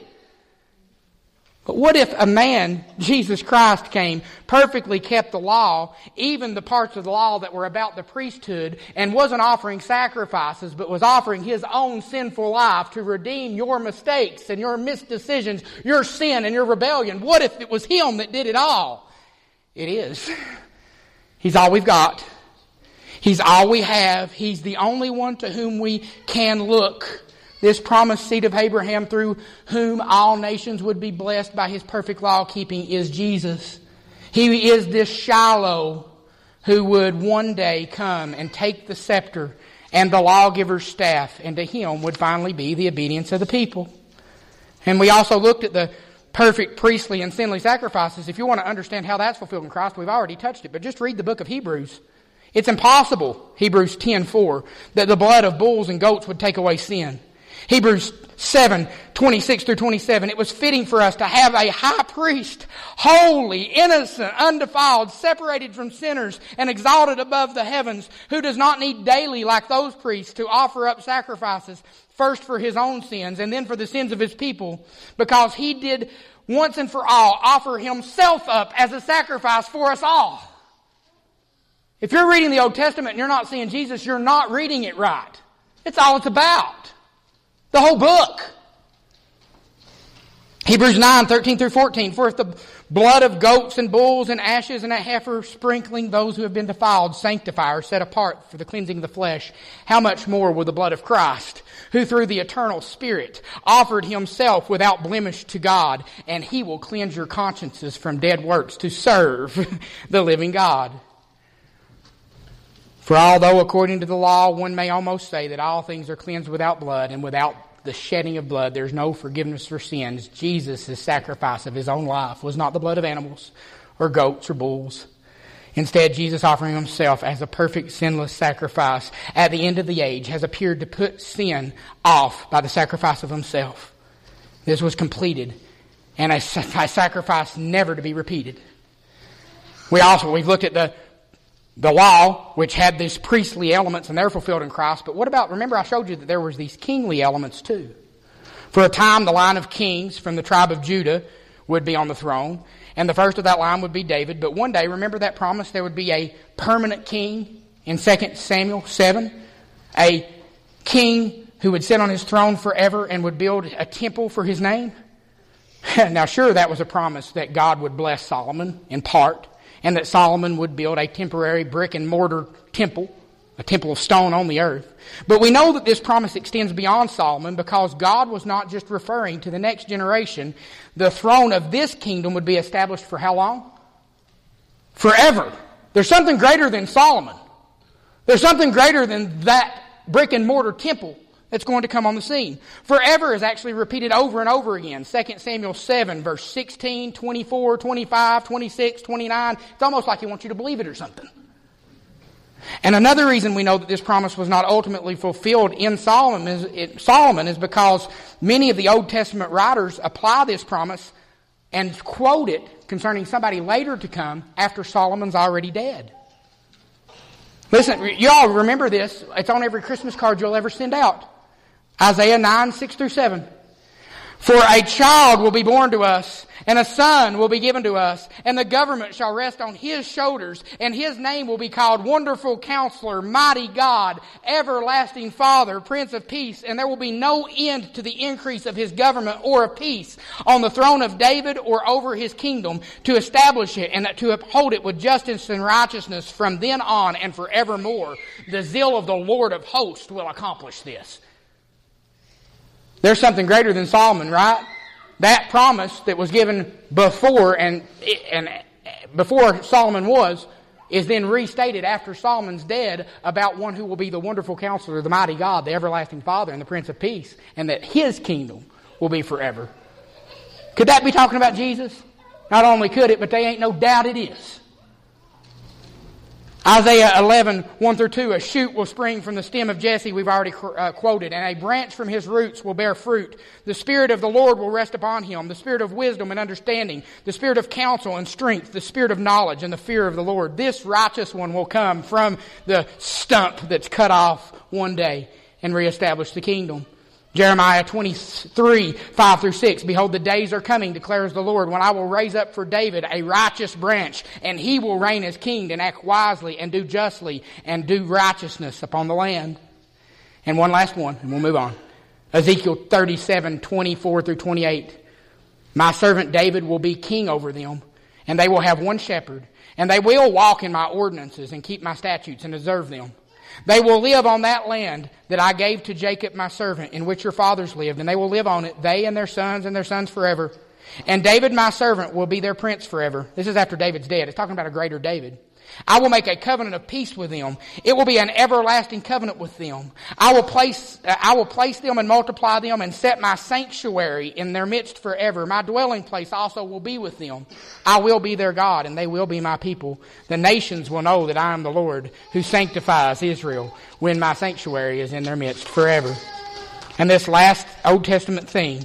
But what if a man, Jesus Christ, came, perfectly kept the law, even the parts of the law that were about the priesthood, and wasn't offering sacrifices, but was offering his own sinful life to redeem your mistakes and your misdecisions, your sin and your rebellion? What if it was him that did it all? It is. He's all we've got. He's all we have. He's the only one to whom we can look. This promised seed of Abraham through whom all nations would be blessed by his perfect law keeping is Jesus. He is this Shiloh who would one day come and take the scepter and the lawgiver's staff, and to him would finally be the obedience of the people. And we also looked at the perfect priestly and sinless sacrifices. If you want to understand how that's fulfilled in Christ, we've already touched it, but just read the book of Hebrews. It's impossible, Hebrews 10:4, that the blood of bulls and goats would take away sin. Hebrews 7:26 through 27. It was fitting for us to have a high priest, holy, innocent, undefiled, separated from sinners, and exalted above the heavens, who does not need daily, like those priests, to offer up sacrifices, first for his own sins and then for the sins of his people, because he did once and for all offer himself up as a sacrifice for us all. If you're reading the Old Testament and you're not seeing Jesus, you're not reading it right. It's all it's about. The whole book. Hebrews 9:13 through 14. For if the blood of goats and bulls and ashes and a heifer sprinkling those who have been defiled sanctify or set apart for the cleansing of the flesh, how much more will the blood of Christ, who through the eternal Spirit offered himself without blemish to God, and he will cleanse your consciences from dead works to serve the living God. For although according to the law one may almost say that all things are cleansed without blood, and without the shedding of blood there's no forgiveness for sins, Jesus' sacrifice of his own life was not the blood of animals or goats or bulls. Instead, Jesus offering himself as a perfect sinless sacrifice at the end of the age has appeared to put sin off by the sacrifice of himself. This was completed, and a sacrifice never to be repeated. We've looked at the law, which had these priestly elements, and they're fulfilled in Christ. But what about, remember I showed you that there was these kingly elements too. For a time, the line of kings from the tribe of Judah would be on the throne. And the first of that line would be David. But one day, remember that promise, there would be a permanent king in 2 Samuel 7? A king who would sit on his throne forever and would build a temple for his name? Now sure, that was a promise that God would bless Solomon in part, and that Solomon would build a temporary brick and mortar temple, a temple of stone on the earth. But we know that this promise extends beyond Solomon, because God was not just referring to the next generation. The throne of this kingdom would be established for how long? Forever. There's something greater than Solomon. There's something greater than that brick and mortar temple that's going to come on the scene. Forever is actually repeated over and over again. 2 Samuel 7, verse 16, 24, 25, 26, 29. It's almost like he wants you to believe it or something. And another reason we know that this promise was not ultimately fulfilled in Solomon is because many of the Old Testament writers apply this promise and quote it concerning somebody later to come after Solomon's already dead. Listen, you all remember this. It's on every Christmas card you'll ever send out. Isaiah 9, 6 through 7. For a child will be born to us, and a son will be given to us, and the government shall rest on his shoulders, and his name will be called Wonderful Counselor, Mighty God, Everlasting Father, Prince of Peace, and there will be no end to the increase of his government or of peace on the throne of David or over his kingdom, to establish it and to uphold it with justice and righteousness from then on and forevermore. The zeal of the Lord of hosts will accomplish this. There's something greater than Solomon, right? That promise that was given before and before Solomon is then restated after Solomon's dead about one who will be the Wonderful Counselor, the Mighty God, the Everlasting Father, and the Prince of Peace, and that his kingdom will be forever. Could that be talking about Jesus? Not only could it, but they ain't no doubt it is. Isaiah 11, 1 through 2, a shoot will spring from the stem of Jesse, we've already quoted, and a branch from his roots will bear fruit. The Spirit of the Lord will rest upon him, the Spirit of wisdom and understanding, the Spirit of counsel and strength, the Spirit of knowledge and the fear of the Lord. This righteous one will come from the stump that's cut off one day and reestablish the kingdom. Jeremiah 23, 5 through 6. Behold, the days are coming, declares the Lord, when I will raise up for David a righteous branch, and he will reign as king and act wisely and do justly and do righteousness upon the land. And one last one, and we'll move on. Ezekiel 37, 24 through 28. My servant David will be king over them, and they will have one shepherd, and they will walk in my ordinances and keep my statutes and observe them. They will live on that land that I gave to Jacob my servant, in which your fathers lived, and they will live on it, they and their sons forever. And David my servant will be their prince forever. This is after David's dead. It's talking about a greater David. I will make a covenant of peace with them. It will be an everlasting covenant with them. I will place them and multiply them and set my sanctuary in their midst forever. My dwelling place also will be with them. I will be their God, and they will be my people. The nations will know that I am the Lord who sanctifies Israel when my sanctuary is in their midst forever. And this last Old Testament theme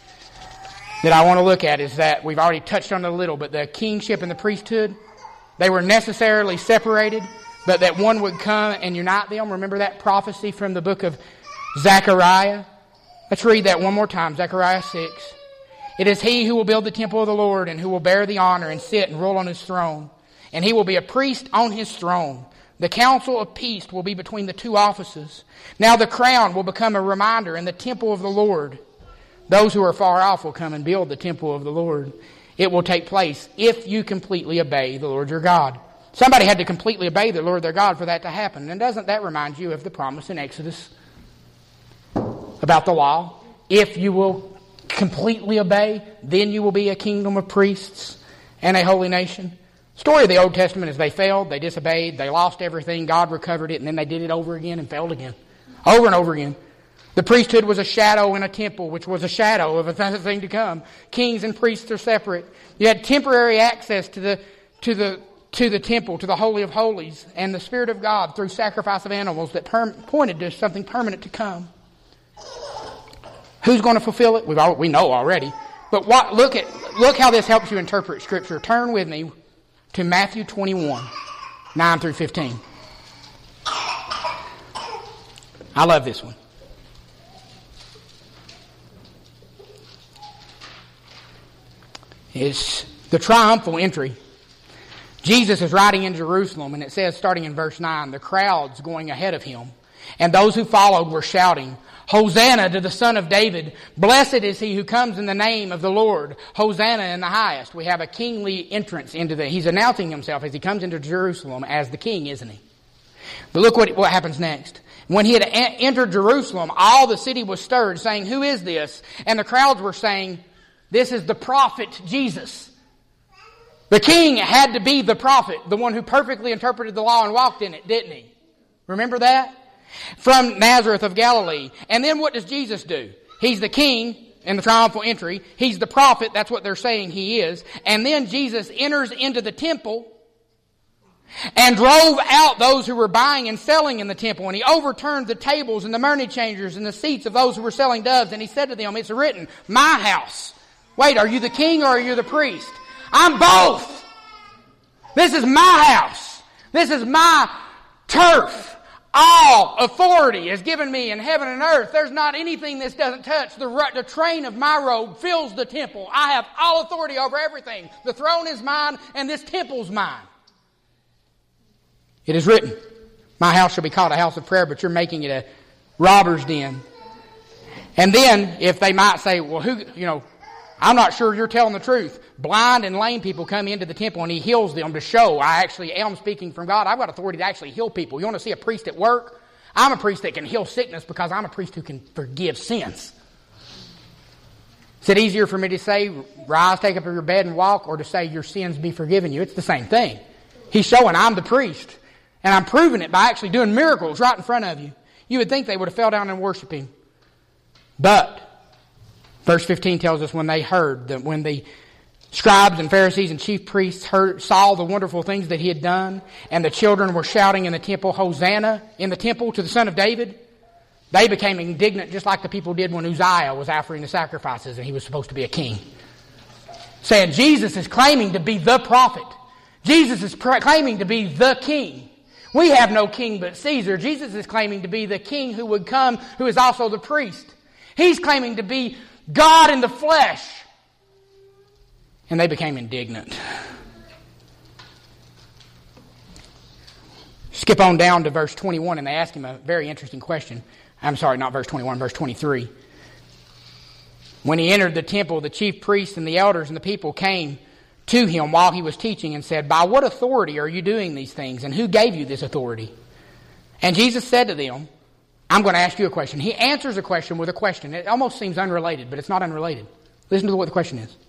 that I want to look at is that we've already touched on it a little, but the kingship and the priesthood, they were necessarily separated, but that one would come and unite them. Remember that prophecy from the book of Zechariah? Let's read that one more time. Zechariah 6. It is he who will build the temple of the Lord, and who will bear the honor and sit and rule on his throne. And he will be a priest on his throne. The council of peace will be between the two offices. Now the crown will become a reminder in the temple of the Lord. Those who are far off will come and build the temple of the Lord. It will take place if you completely obey the Lord your God. Somebody had to completely obey the Lord their God for that to happen. And doesn't that remind you of the promise in Exodus about the law? If you will completely obey, then you will be a kingdom of priests and a holy nation. The story of the Old Testament is they failed, they disobeyed, they lost everything, God recovered it, and then they did it over again and failed again. Over and over again. The priesthood was a shadow in a temple, which was a shadow of a thing to come. Kings and priests are separate. You had temporary access to the temple, to the Holy of Holies, and the Spirit of God through sacrifice of animals that pointed to something permanent to come. Who's going to fulfill it? We know already. But look how this helps you interpret Scripture. Turn with me to Matthew 21, 9 through 15. I love this one. It's the triumphal entry. Jesus is riding in Jerusalem, and it says, starting in verse 9, the crowds going ahead of him, and those who followed were shouting, Hosanna to the Son of David. Blessed is he who comes in the name of the Lord. Hosanna in the highest. We have a kingly entrance he's announcing himself as he comes into Jerusalem as the king, isn't he? But look what happens next. When he had entered Jerusalem, all the city was stirred, saying, Who is this? And the crowds were saying, This is the prophet Jesus. The king had to be the prophet, the one who perfectly interpreted the law and walked in it, didn't he? Remember that? From Nazareth of Galilee. And then what does Jesus do? He's the king in the triumphal entry. He's the prophet. That's what they're saying he is. And then Jesus enters into the temple and drove out those who were buying and selling in the temple. And he overturned the tables and the money changers and the seats of those who were selling doves. And he said to them, It's written, My house Wait, are you the king or are you the priest? I'm both. This is my house. This is my turf. All authority is given me in heaven and earth. There's not anything this doesn't touch. The train of my robe fills the temple. I have all authority over everything. The throne is mine and this temple's mine. It is written, my house shall be called a house of prayer, but you're making it a robber's den. And then, if they might say, well, I'm not sure you're telling the truth. Blind and lame people come into the temple and he heals them to show I actually am speaking from God. I've got authority to actually heal people. You want to see a priest at work? I'm a priest that can heal sickness because I'm a priest who can forgive sins. Is it easier for me to say, rise, take up your bed and walk, or to say your sins be forgiven you? It's the same thing. He's showing I'm the priest. And I'm proving it by actually doing miracles right in front of you. You would think they would have fell down and worshiped him. But verse 15 tells us when they heard, that when the scribes and Pharisees and chief priests saw the wonderful things that he had done, and the children were shouting in the temple, Hosanna, in the temple to the Son of David, they became indignant just like the people did when Uzziah was offering the sacrifices and he was supposed to be a king. Saying Jesus is claiming to be the prophet. Jesus is claiming to be the king. We have no king but Caesar. Jesus is claiming to be the king who would come, who is also the priest. He's claiming to be God in the flesh. And they became indignant. Skip on down to verse 21 and they ask him a very interesting question. I'm sorry, not verse 21, verse 23. When he entered the temple, the chief priests and the elders and the people came to him while he was teaching and said, by what authority are you doing these things? And who gave you this authority? And Jesus said to them, I'm going to ask you a question. He answers a question with a question. It almost seems unrelated, but it's not unrelated. Listen to what the question is.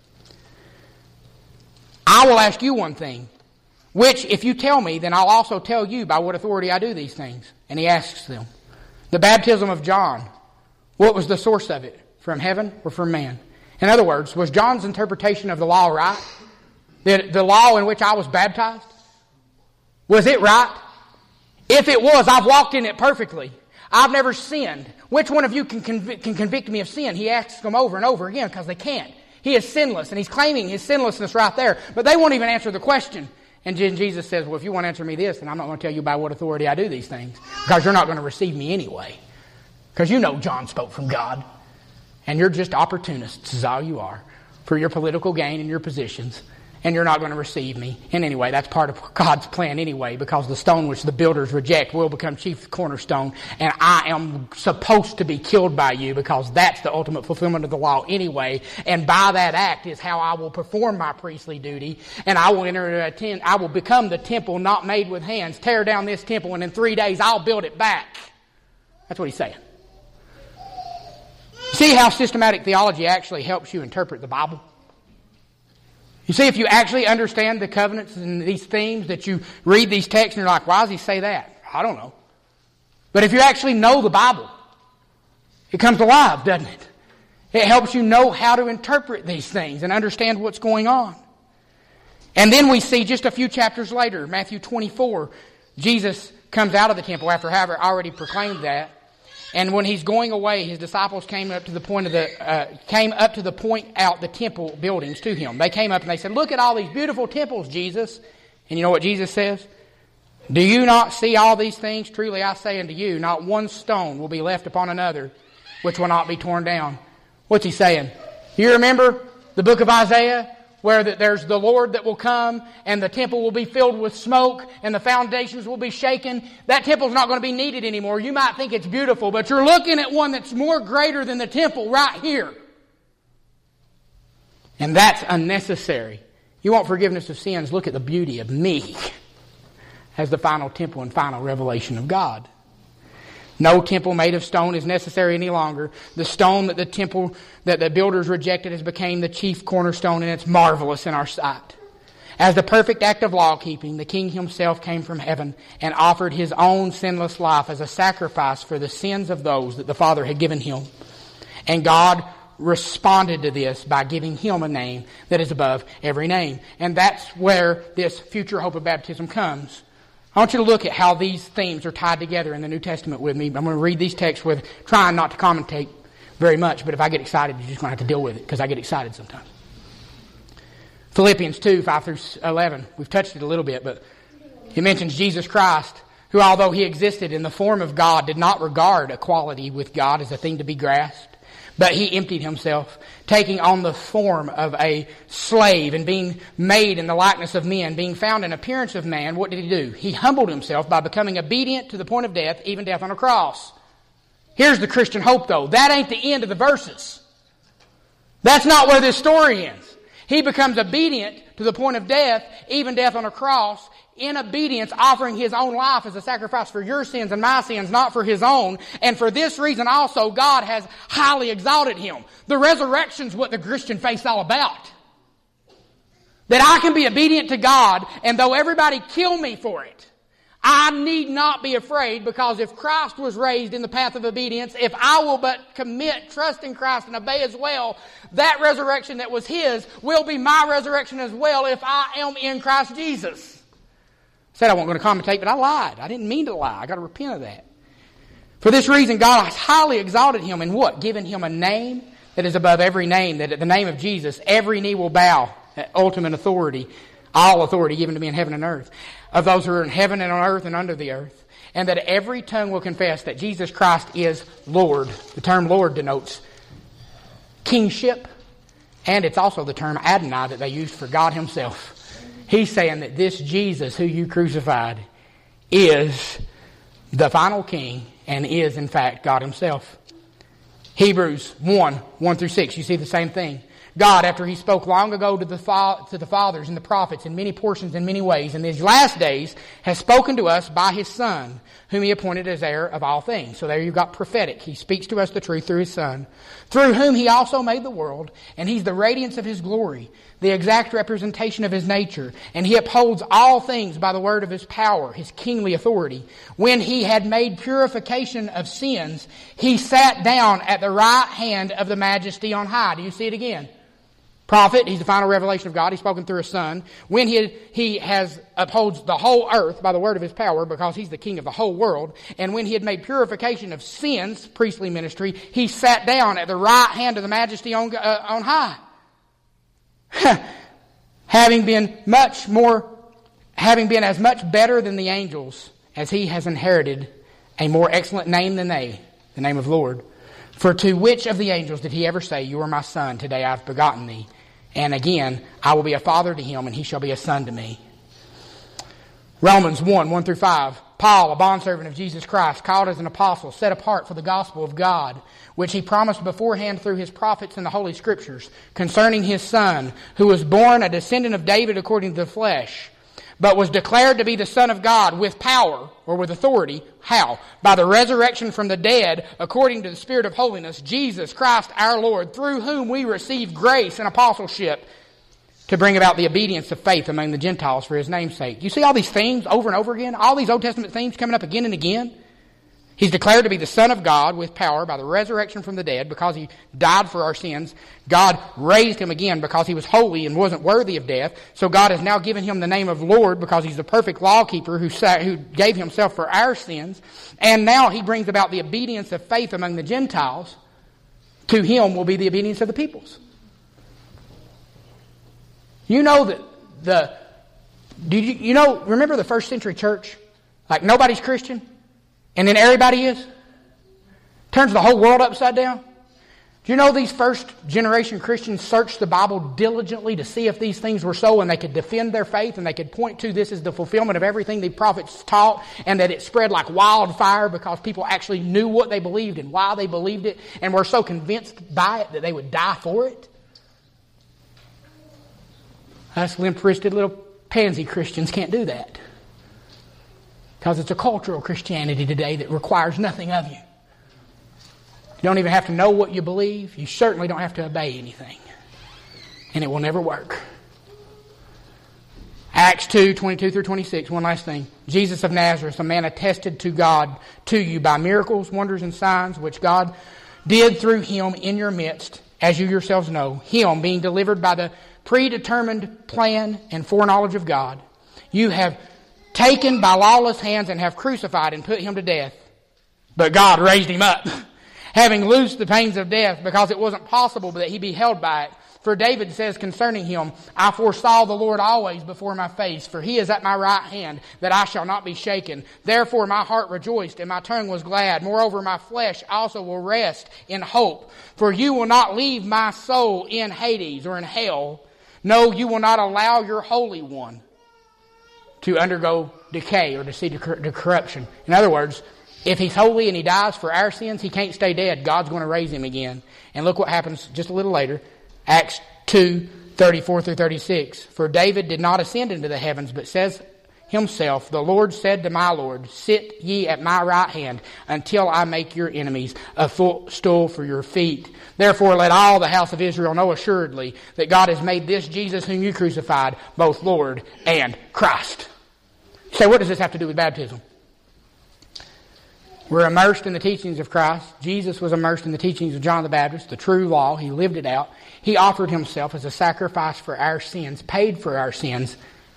I will ask you one thing, which if you tell me, then I'll also tell you by what authority I do these things. And he asks them, the baptism of John, what was the source of it? From heaven or from man? In other words, was John's interpretation of the law right? The law in which I was baptized? Was it right? If it was, I've walked in it perfectly. I've never sinned. Which one of you can convict me of sin? He asks them over and over again because they can't. He is sinless and he's claiming his sinlessness right there. But they won't even answer the question. And then Jesus says, well, if you want to answer me this, then I'm not going to tell you by what authority I do these things. Because you're not going to receive me anyway. Because you know John spoke from God. And you're just opportunists is all you are. For your political gain and your positions. And you're not going to receive me. And anyway, that's part of God's plan anyway, because the stone which the builders reject will become chief cornerstone, and I am supposed to be killed by you because that's the ultimate fulfillment of the law anyway, and by that act is how I will perform my priestly duty, and I will become the temple not made with hands, tear down this temple, and in 3 days I'll build it back. That's what he's saying. See how systematic theology actually helps you interpret the Bible? You see, if you actually understand the covenants and these themes, that you read these texts and you're like, why does he say that? I don't know. But if you actually know the Bible, it comes alive, doesn't it? It helps you know how to interpret these things and understand what's going on. And then we see just a few chapters later, Matthew 24, Jesus comes out of the temple after having already proclaimed that. And when he's going away, his disciples came up to the point out the temple buildings to him. They came up and they said, look at all these beautiful temples, Jesus. And you know what Jesus says? Do you not see all these things? Truly I say unto you, not one stone will be left upon another, which will not be torn down. What's he saying? You remember the book of Isaiah, where there's the Lord that will come, and the temple will be filled with smoke, and the foundations will be shaken. That temple's not going to be needed anymore. You might think it's beautiful, but you're looking at one that's more greater than the temple right here. And that's unnecessary. You want forgiveness of sins? Look at the beauty of me as the final temple and final revelation of God. No temple made of stone is necessary any longer. The stone that the builders rejected has become the chief cornerstone, and it's marvelous in our sight. As the perfect act of law-keeping, the King himself came from heaven and offered his own sinless life as a sacrifice for the sins of those that the Father had given him. And God responded to this by giving him a name that is above every name. And that's where this future hope of baptism comes. I want you to look at how these themes are tied together in the New Testament with me. I'm going to read these texts with trying not to commentate very much, but if I get excited, you're just going to have to deal with it because I get excited sometimes. Philippians 2, 5 through 11. We've touched it a little bit, but it mentions Jesus Christ, who, although he existed in the form of God, did not regard equality with God as a thing to be grasped, but he emptied himself, taking on the form of a slave and being made in the likeness of men, being found in appearance of man. What did he do? He humbled himself by becoming obedient to the point of death, even death on a cross. Here's the Christian hope, though. That ain't the end of the verses. That's not where this story ends. He becomes obedient to the point of death, even death on a cross, in obedience, offering his own life as a sacrifice for your sins and my sins, not for his own. And for this reason also, God has highly exalted him. The resurrection's what the Christian faith's all about. That I can be obedient to God, and though everybody kill me for it, I need not be afraid, because if Christ was raised in the path of obedience, if I will but commit, trust in Christ, and obey as well, that resurrection that was his will be my resurrection as well if I am in Christ Jesus. I said I wasn't going to commentate, but I lied. I didn't mean to lie. I got to repent of that. For this reason, God has highly exalted him, and what? Given him a name that is above every name, that at the name of Jesus, every knee will bow at ultimate authority, all authority given to me in heaven and earth, of those who are in heaven and on earth and under the earth, and that every tongue will confess that Jesus Christ is Lord. The term Lord denotes kingship, and it's also the term Adonai that they used for God himself. He's saying that this Jesus who you crucified is the final king and is in fact God himself. Hebrews 1, 1 through 6, you see the same thing. God, after he spoke long ago to the fathers and the prophets in many portions in many ways, in these last days has spoken to us by his Son, whom he appointed as heir of all things. So there you've got prophetic. He speaks to us the truth through his Son, through whom he also made the world, and he's the radiance of his glory, the exact representation of his nature, and he upholds all things by the word of his power, his kingly authority. When he had made purification of sins, he sat down at the right hand of the majesty on high. Do you see it again? Prophet, he's the final revelation of God. He's spoken through his Son. When he has upholds the whole earth by the word of his power, because he's the king of the whole world. And when he had made purification of sins, priestly ministry, he sat down at the right hand of the majesty on high. having been as much better than the angels, as he has inherited a more excellent name than they, the name of Lord. For to which of the angels did he ever say, you are my son, today I have begotten thee? And again, I will be a father to him, and he shall be a son to me. Romans 1, 1 through 5. Paul, a bondservant of Jesus Christ, called as an apostle, set apart for the gospel of God, which he promised beforehand through his prophets in the Holy Scriptures, concerning his Son, who was born a descendant of David according to the flesh, but was declared to be the Son of God with power, or with authority. How? By the resurrection from the dead, according to the Spirit of holiness, Jesus Christ our Lord, through whom we receive grace and apostleship to bring about the obedience of faith among the Gentiles for his name's sake. You see all these themes over and over again? All these Old Testament themes coming up again and again? He's declared to be the Son of God with power by the resurrection from the dead, because he died for our sins. God raised him again because he was holy and wasn't worthy of death. So God has now given him the name of Lord, because he's the perfect lawkeeper who gave himself for our sins. And now he brings about the obedience of faith among the Gentiles. To him will be the obedience of the peoples. You know that remember the first century church? Like nobody's Christian, and then everybody is? Turns the whole world upside down. Do you know these first generation Christians searched the Bible diligently to see if these things were so, and they could defend their faith, and they could point to this as the fulfillment of everything the prophets taught, and that it spread like wildfire because people actually knew what they believed and why they believed it, and were so convinced by it that they would die for it? Us limp-wristed little pansy Christians can't do that. Because it's a cultural Christianity today that requires nothing of you. You don't even have to know what you believe. You certainly don't have to obey anything. And it will never work. Acts 2, 22 through 26, one last thing. Jesus of Nazareth, a man attested to God, to you by miracles, wonders, and signs, which God did through him in your midst, as you yourselves know. Him being delivered by the predetermined plan and foreknowledge of God, you have taken by lawless hands and have crucified and put him to death. But God raised him up, having loosed the pains of death, because it wasn't possible that he be held by it. For David says concerning him, I foresaw the Lord always before my face, for he is at my right hand, that I shall not be shaken. Therefore my heart rejoiced, and my tongue was glad. Moreover, my flesh also will rest in hope. For you will not leave my soul in Hades, or in hell. No, you will not allow your Holy One to undergo decay or to see corruption. In other words, if he's holy and he dies for our sins, he can't stay dead. God's going to raise him again. And look what happens just a little later. Acts 2:34-36. For David did not ascend into the heavens, but says himself, the Lord said to my Lord, sit ye at my right hand until I make your enemies a footstool for your feet. Therefore let all the house of Israel know assuredly that God has made this Jesus whom you crucified both Lord and Christ. You say, what does this have to do with baptism? We're immersed in the teachings of Christ. Jesus was immersed in the teachings of John the Baptist, the true law. He lived it out. He offered himself as a sacrifice for our sins, paid for our sins.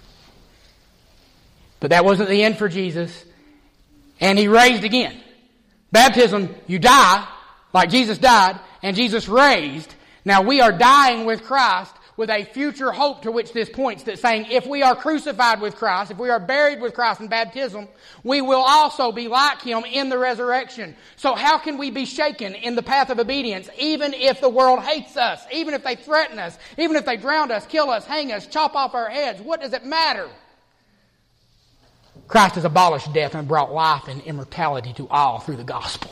But that wasn't the end for Jesus. And he raised again. Baptism, you die like Jesus died, and Jesus raised. Now we are dying with Christ with a future hope to which this points, that saying if we are crucified with Christ, if we are buried with Christ in baptism, we will also be like Him in the resurrection. So how can we be shaken in the path of obedience even if the world hates us, even if they threaten us, even if they drown us, kill us, hang us, chop off our heads? What does it matter? Christ has abolished death and brought life and immortality to all through the gospel.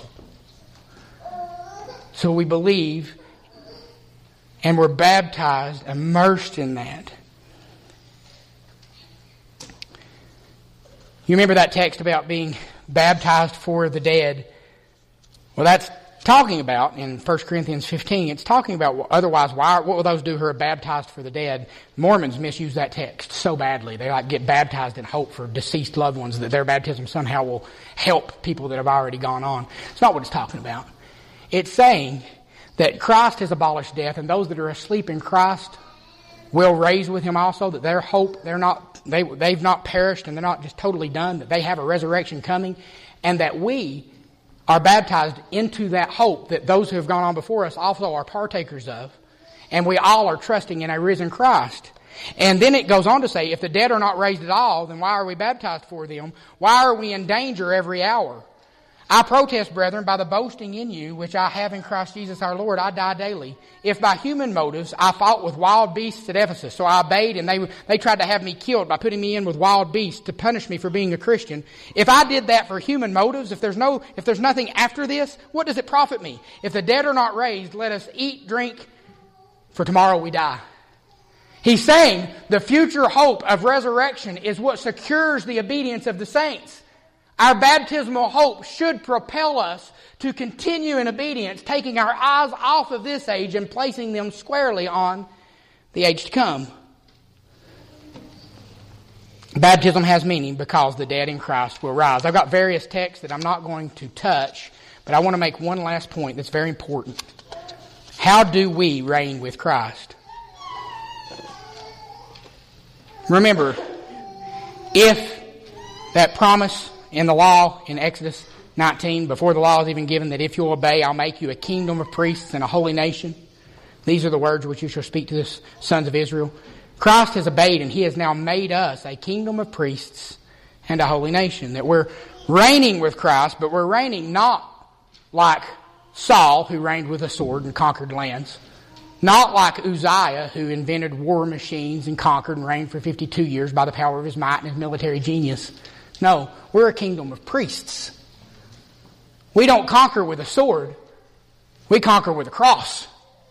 So we believe and we're baptized, immersed in that. You remember that text about being baptized for the dead? Well, that's talking about, in 1 Corinthians 15, it's talking about, otherwise, what will those do who are baptized for the dead? Mormons misuse that text so badly. They get baptized in hope for deceased loved ones, that their baptism somehow will help people that have already gone on. It's not what it's talking about. It's saying that Christ has abolished death, and those that are asleep in Christ will raise with Him also, that their hope, they've not perished and they're not just totally done, that they have a resurrection coming, and that we are baptized into that hope that those who have gone on before us also are partakers of, and we all are trusting in a risen Christ. And then it goes on to say, if the dead are not raised at all, then why are we baptized for them? Why are we in danger every hour? I protest, brethren, by the boasting in you, which I have in Christ Jesus our Lord, I die daily. If by human motives I fought with wild beasts at Ephesus, so I obeyed, and they tried to have me killed by putting me in with wild beasts to punish me for being a Christian. If I did that for human motives, if there's nothing after this, what does it profit me? If the dead are not raised, let us eat, drink, for tomorrow we die. He's saying the future hope of resurrection is what secures the obedience of the saints. Our baptismal hope should propel us to continue in obedience, taking our eyes off of this age and placing them squarely on the age to come. Baptism has meaning because the dead in Christ will rise. I've got various texts that I'm not going to touch, but I want to make one last point that's very important. How do we reign with Christ? Remember, if that promise in the law in Exodus 19, before the law is even given, that if you'll obey, I'll make you a kingdom of priests and a holy nation. These are the words which you shall speak to the sons of Israel. Christ has obeyed, and He has now made us a kingdom of priests and a holy nation. That we're reigning with Christ, but we're reigning not like Saul, who reigned with a sword and conquered lands. Not like Uzziah, who invented war machines and conquered and reigned for 52 years by the power of his might and his military genius. No, we're a kingdom of priests. We don't conquer with a sword. We conquer with a cross.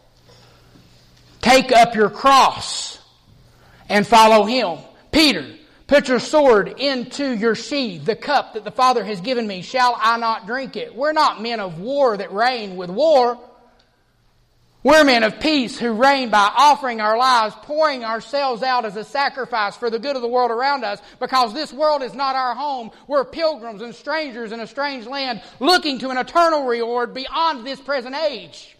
Take up your cross and follow Him. Peter, put your sword into your sheath. The cup that the Father has given me, shall I not drink it? We're not men of war that reign with war. We're men of peace who reign by offering our lives, pouring ourselves out as a sacrifice for the good of the world around us, because this world is not our home. We're pilgrims and strangers in a strange land, looking to an eternal reward beyond this present age.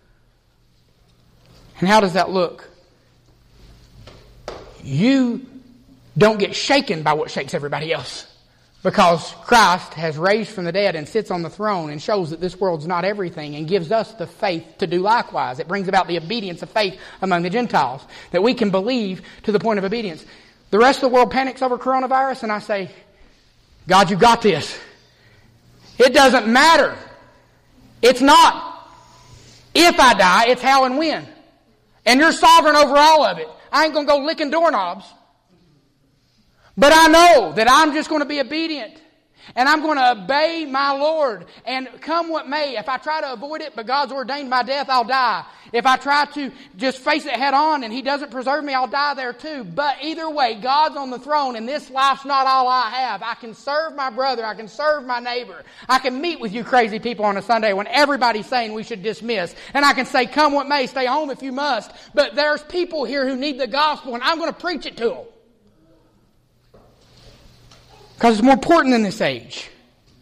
And how does that look? You don't get shaken by what shakes everybody else. Because Christ has raised from the dead and sits on the throne and shows that this world's not everything and gives us the faith to do likewise. It brings about the obedience of faith among the Gentiles, that we can believe to the point of obedience. The rest of the world panics over coronavirus, and I say, God, you got this. It doesn't matter. It's not if I die, it's how and when. And you're sovereign over all of it. I ain't going to go licking doorknobs. But I know that I'm just going to be obedient. And I'm going to obey my Lord. And come what may, if I try to avoid it, but God's ordained my death, I'll die. If I try to just face it head on and He doesn't preserve me, I'll die there too. But either way, God's on the throne and this life's not all I have. I can serve my brother. I can serve my neighbor. I can meet with you crazy people on a Sunday when everybody's saying we should dismiss. And I can say, come what may, stay home if you must. But there's people here who need the gospel and I'm going to preach it to them. Because it's more important in this age.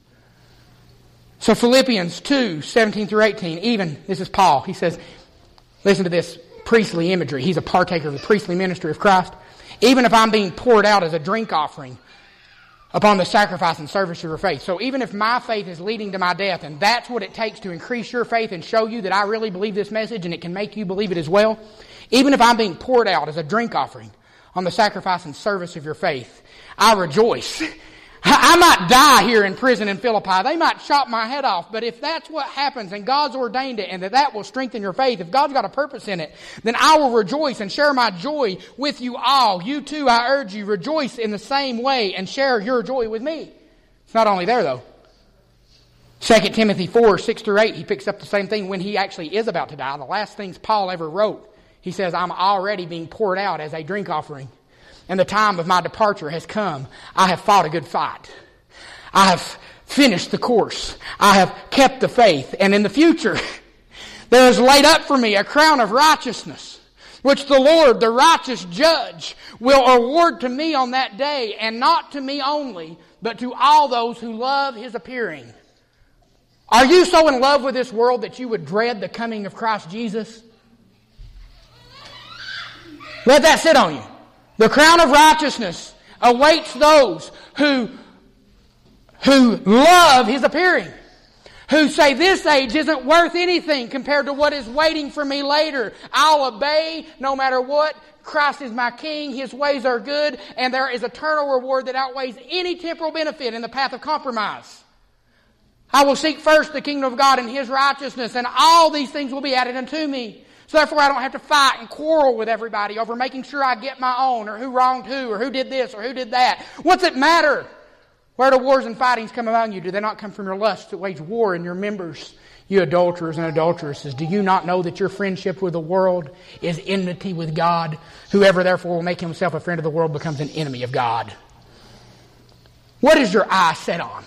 So Philippians 2, 17 through 18, even, this is Paul, he says, listen to this priestly imagery. He's a partaker of the priestly ministry of Christ. Even if I'm being poured out as a drink offering upon the sacrifice and service of your faith. So even if my faith is leading to my death, and that's what it takes to increase your faith and show you that I really believe this message and it can make you believe it as well, even if I'm being poured out as a drink offering on the sacrifice and service of your faith, I rejoice. I might die here in prison in Philippi. They might chop my head off. But if that's what happens and God's ordained it and that will strengthen your faith, if God's got a purpose in it, then I will rejoice and share my joy with you all. You too, I urge you, rejoice in the same way and share your joy with me. It's not only there though. 2 Timothy 4, 6 through 8, he picks up the same thing when he actually is about to die. The last things Paul ever wrote, he says, I'm already being poured out as a drink offering. And the time of my departure has come. I have fought a good fight. I have finished the course. I have kept the faith. And in the future, there is laid up for me a crown of righteousness, which the Lord, the righteous judge, will award to me on that day, and not to me only, but to all those who love His appearing. Are you so in love with this world that you would dread the coming of Christ Jesus? Let that sit on you. The crown of righteousness awaits those who love His appearing. Who say this age isn't worth anything compared to what is waiting for me later. I'll obey no matter what. Christ is my King. His ways are good. And there is eternal reward that outweighs any temporal benefit in the path of compromise. I will seek first the kingdom of God and His righteousness, and all these things will be added unto me. So therefore I don't have to fight and quarrel with everybody over making sure I get my own, or who wronged who, or who did this, or who did that. What's it matter? Where do wars and fightings come among you? Do they not come from your lust that wage war in your members? You adulterers and adulteresses, do you not know that your friendship with the world is enmity with God? Whoever therefore will make himself a friend of the world becomes an enemy of God. What is your eye set on?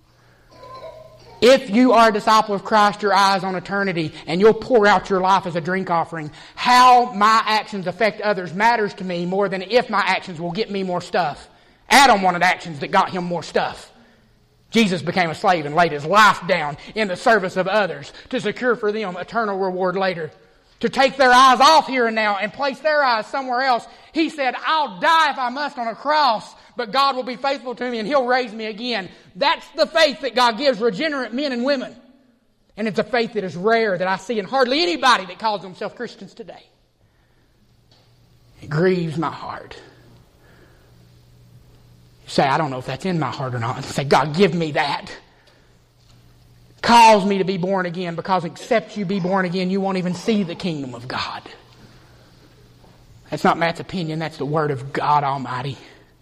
If you are a disciple of Christ, your eye is on eternity, and you'll pour out your life as a drink offering. How my actions affect others matters to me more than if my actions will get me more stuff. Adam wanted actions that got him more stuff. Jesus became a slave and laid his life down in the service of others to secure for them eternal reward later. To take their eyes off here and now and place their eyes somewhere else. He said, I'll die if I must on a cross, but God will be faithful to me and He'll raise me again. That's the faith that God gives regenerate men and women. And it's a faith that is rare, that I see in hardly anybody that calls themselves Christians today. It grieves my heart. You say, I don't know if that's in my heart or not. And say, God, give me that. Cause me to be born again, because except you be born again, you won't even see the kingdom of God. That's not Matt's opinion. That's the word of God Almighty.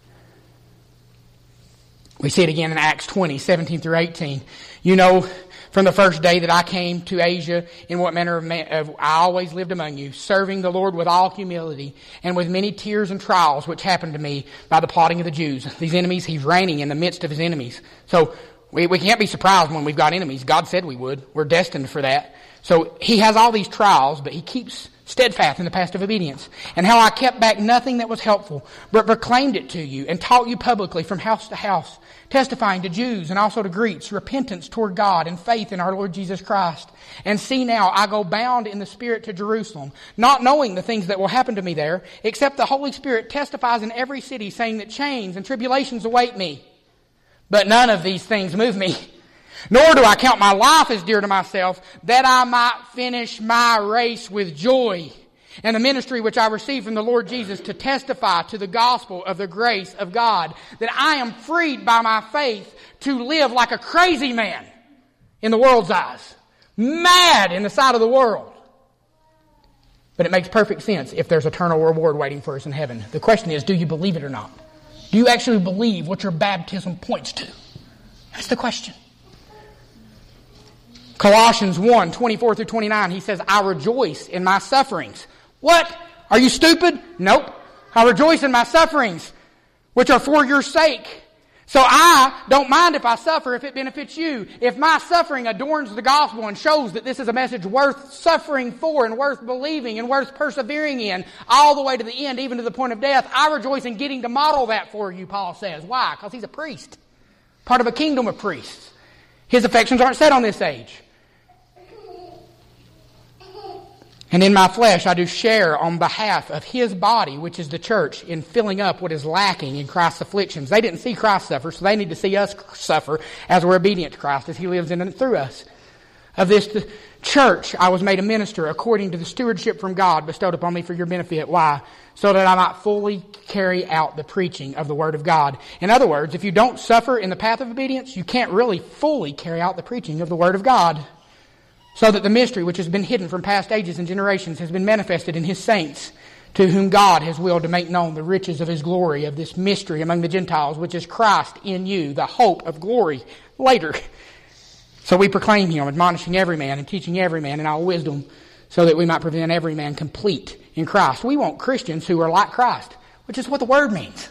We see it again in Acts 20, 17 through 18. You know, from the first day that I came to Asia, in what manner of I always lived among you, serving the Lord with all humility and with many tears and trials which happened to me by the plotting of the Jews. These enemies, He's reigning in the midst of His enemies. So we can't be surprised when we've got enemies. God said we would. We're destined for that. So He has all these trials, but He keeps steadfast in the path of obedience. And how I kept back nothing that was helpful, but proclaimed it to you and taught you publicly from house to house, testifying to Jews and also to Greeks, repentance toward God and faith in our Lord Jesus Christ. And see now, I go bound in the Spirit to Jerusalem, not knowing the things that will happen to me there, except the Holy Spirit testifies in every city, saying that chains and tribulations await me. But none of these things move me. Nor do I count my life as dear to myself, that I might finish my race with joy, and the ministry which I received from the Lord Jesus to testify to the gospel of the grace of God, that I am freed by my faith to live like a crazy man in the world's eyes, mad in the sight of the world. But it makes perfect sense if there's eternal reward waiting for us in heaven. The question is, do you believe it or not? Do you actually believe what your baptism points to? That's the question. Colossians 1, 24 through 29, he says, I rejoice in my sufferings. What? Are you stupid? Nope. I rejoice in my sufferings, which are for your sake. So I don't mind if I suffer if it benefits you. If my suffering adorns the gospel and shows that this is a message worth suffering for and worth believing and worth persevering in all the way to the end, even to the point of death, I rejoice in getting to model that for you, Paul says. Why? Because he's a priest. Part of a kingdom of priests. His affections aren't set on this age. And in my flesh I do share on behalf of His body, which is the church, in filling up what is lacking in Christ's afflictions. They didn't see Christ suffer, so they need to see us suffer as we're obedient to Christ, as He lives in and through us. Of this church I was made a minister according to the stewardship from God bestowed upon me for your benefit. Why? So that I might fully carry out the preaching of the Word of God. In other words, if you don't suffer in the path of obedience, you can't really fully carry out the preaching of the Word of God. So that the mystery which has been hidden from past ages and generations has been manifested in His saints, to whom God has willed to make known the riches of His glory, of this mystery among the Gentiles, which is Christ in you, the hope of glory later. So we proclaim Him, admonishing every man and teaching every man in all wisdom, so that we might present every man complete in Christ. We want Christians who are like Christ, which is what the word means.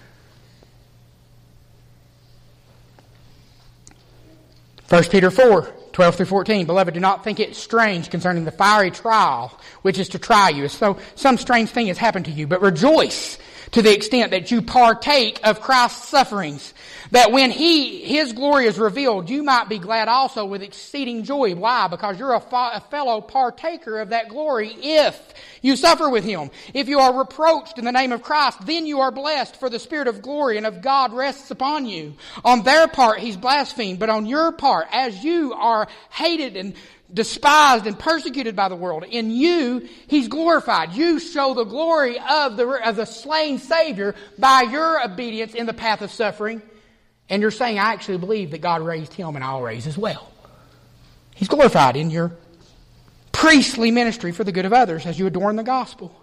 1 Peter 4, 12 through 14. Beloved, do not think it strange concerning the fiery trial which is to try you, as though some strange thing has happened to you, but rejoice to the extent that you partake of Christ's sufferings, that when His glory is revealed, you might be glad also with exceeding joy. Why? Because you're a fellow partaker of that glory if you suffer with Him. If you are reproached in the name of Christ, then you are blessed, for the Spirit of glory and of God rests upon you. On their part He's blasphemed, but on your part, as you are hated and despised and persecuted by the world, in you He's glorified. You show the glory of the slain Savior by your obedience in the path of suffering. And you're saying, I actually believe that God raised Him and I'll raise as well. He's glorified in your priestly ministry for the good of others as you adorn the gospel.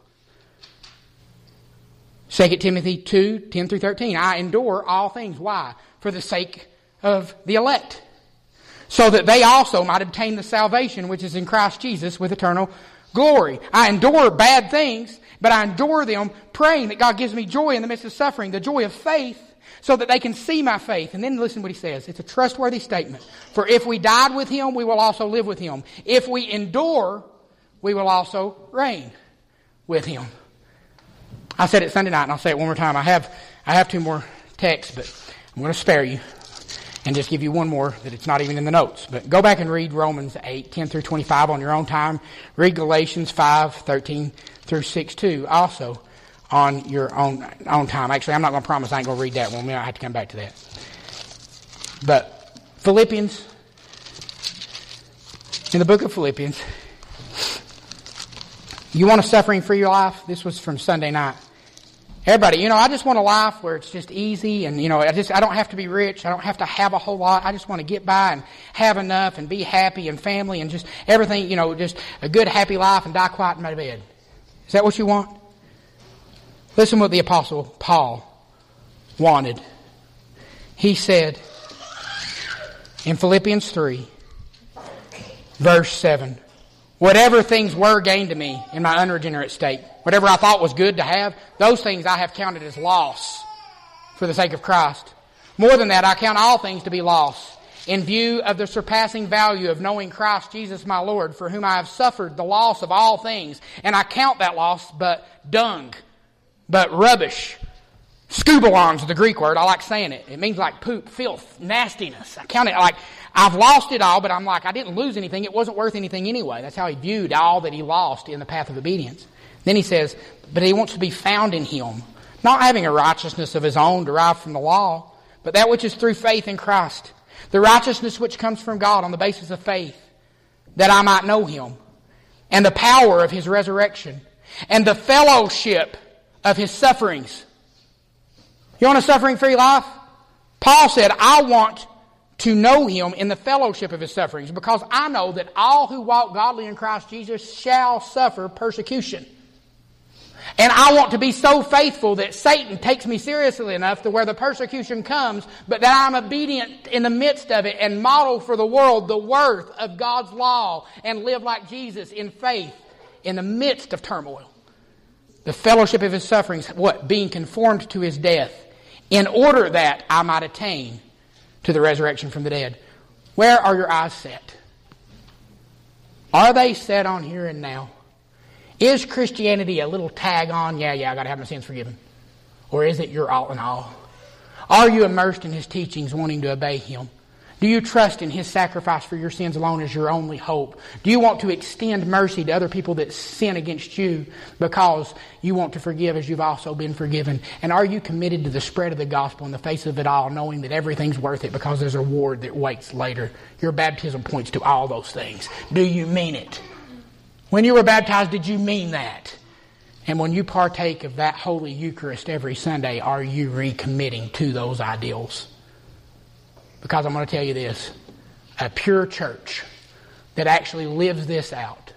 2 Timothy 2, 10 through 13. I endure all things. Why? For the sake of the elect, so that they also might obtain the salvation which is in Christ Jesus with eternal glory. I endure bad things, but I endure them praying that God gives me joy in the midst of suffering, the joy of faith, so that they can see my faith. And then listen to what he says. It's a trustworthy statement. For if we died with Him, we will also live with Him. If we endure, we will also reign with Him. I said it Sunday night, and I'll say it one more time. I have two more texts, but I'm going to spare you and just give you one more that it's not even in the notes. But go back and read Romans 8, 10 through 25 on your own time. Read Galatians 5, 13 through 6, also on your own time. Actually, I'm not going to promise I ain't going to read that one. I have to come back to that. But Philippians, in the book of Philippians, you want a suffering-free life? This was from Sunday night. Everybody, I just want a life where it's just easy and, I don't have to be rich. I don't have to have a whole lot. I just want to get by and have enough and be happy and family and just everything, just a good, happy life and die quiet in my bed. Is that what you want? Listen what the Apostle Paul wanted. He said in Philippians 3, verse 7, whatever things were gained to me in my unregenerate state, whatever I thought was good to have, those things I have counted as loss for the sake of Christ. More than that, I count all things to be loss in view of the surpassing value of knowing Christ Jesus my Lord, for whom I have suffered the loss of all things. And I count that loss but dung, but rubbish. Scubalons is the Greek word. I like saying it. It means like poop, filth, nastiness. I count it like I've lost it all, but I'm like, I didn't lose anything. It wasn't worth anything anyway. That's how he viewed all that he lost in the path of obedience. Then he says, but he wants to be found in Him, not having a righteousness of his own derived from the law, but that which is through faith in Christ, the righteousness which comes from God on the basis of faith, that I might know Him, and the power of His resurrection, and the fellowship of His sufferings. You want a suffering-free life? Paul said, I want to know Him in the fellowship of His sufferings, because I know that all who walk godly in Christ Jesus shall suffer persecution. And I want to be so faithful that Satan takes me seriously enough to where the persecution comes, but that I'm obedient in the midst of it and model for the world the worth of God's law and live like Jesus in faith in the midst of turmoil. The fellowship of His sufferings, what? Being conformed to His death, in order that I might attain to the resurrection from the dead. Where are your eyes set? Are they set on here and now? Is Christianity a little tag on, yeah, I got to have my sins forgiven? Or is it your all in all? Are you immersed in His teachings, wanting to obey Him? Do you trust in His sacrifice for your sins alone as your only hope? Do you want to extend mercy to other people that sin against you because you want to forgive as you've also been forgiven? And are you committed to the spread of the gospel in the face of it all, knowing that everything's worth it because there's a reward that waits later? Your baptism points to all those things. Do you mean it? When you were baptized, did you mean that? And when you partake of that Holy Eucharist every Sunday, are you recommitting to those ideals? Because I'm going to tell you this, a pure church that actually lives this out,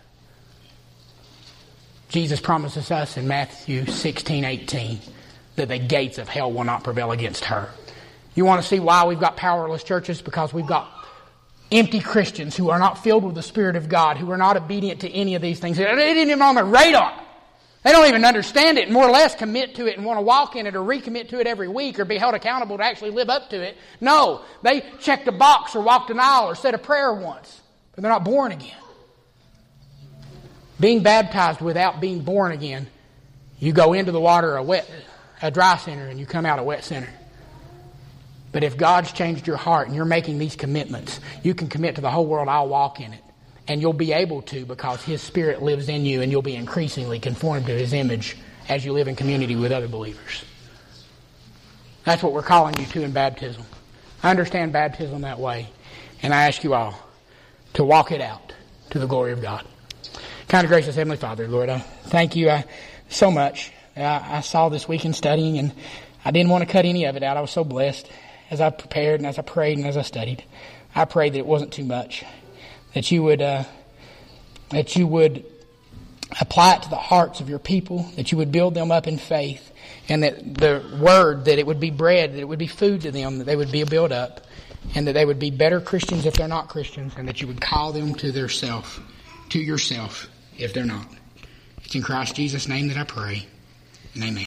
Jesus promises us in Matthew 16:18 that the gates of hell will not prevail against her. You want to see why we've got powerless churches? Because we've got empty Christians who are not filled with the Spirit of God, who are not obedient to any of these things. They didn't even on the radar. They don't even understand it and more or less commit to it and want to walk in it or recommit to it every week or be held accountable to actually live up to it. No, they checked a box or walked an aisle or said a prayer once, but they're not born again. Being baptized without being born again, you go into the water a dry sinner and you come out a wet sinner. But if God's changed your heart and you're making these commitments, you can commit to the whole world, I'll walk in it. And you'll be able to because His Spirit lives in you and you'll be increasingly conformed to His image as you live in community with other believers. That's what we're calling you to in baptism. I understand baptism that way. And I ask you all to walk it out to the glory of God. Kind of gracious Heavenly Father, Lord, I thank you so much. I saw this week in studying and I didn't want to cut any of it out. I was so blessed as I prepared and as I prayed and as I studied. I prayed that it wasn't too much. That you would apply it to the hearts of your people, that you would build them up in faith, and that the word, that it would be bread, that it would be food to them, that they would be built up, and that they would be better Christians if they're not Christians, and that you would call them to yourself if they're not. It's in Christ Jesus' name that I pray, and amen.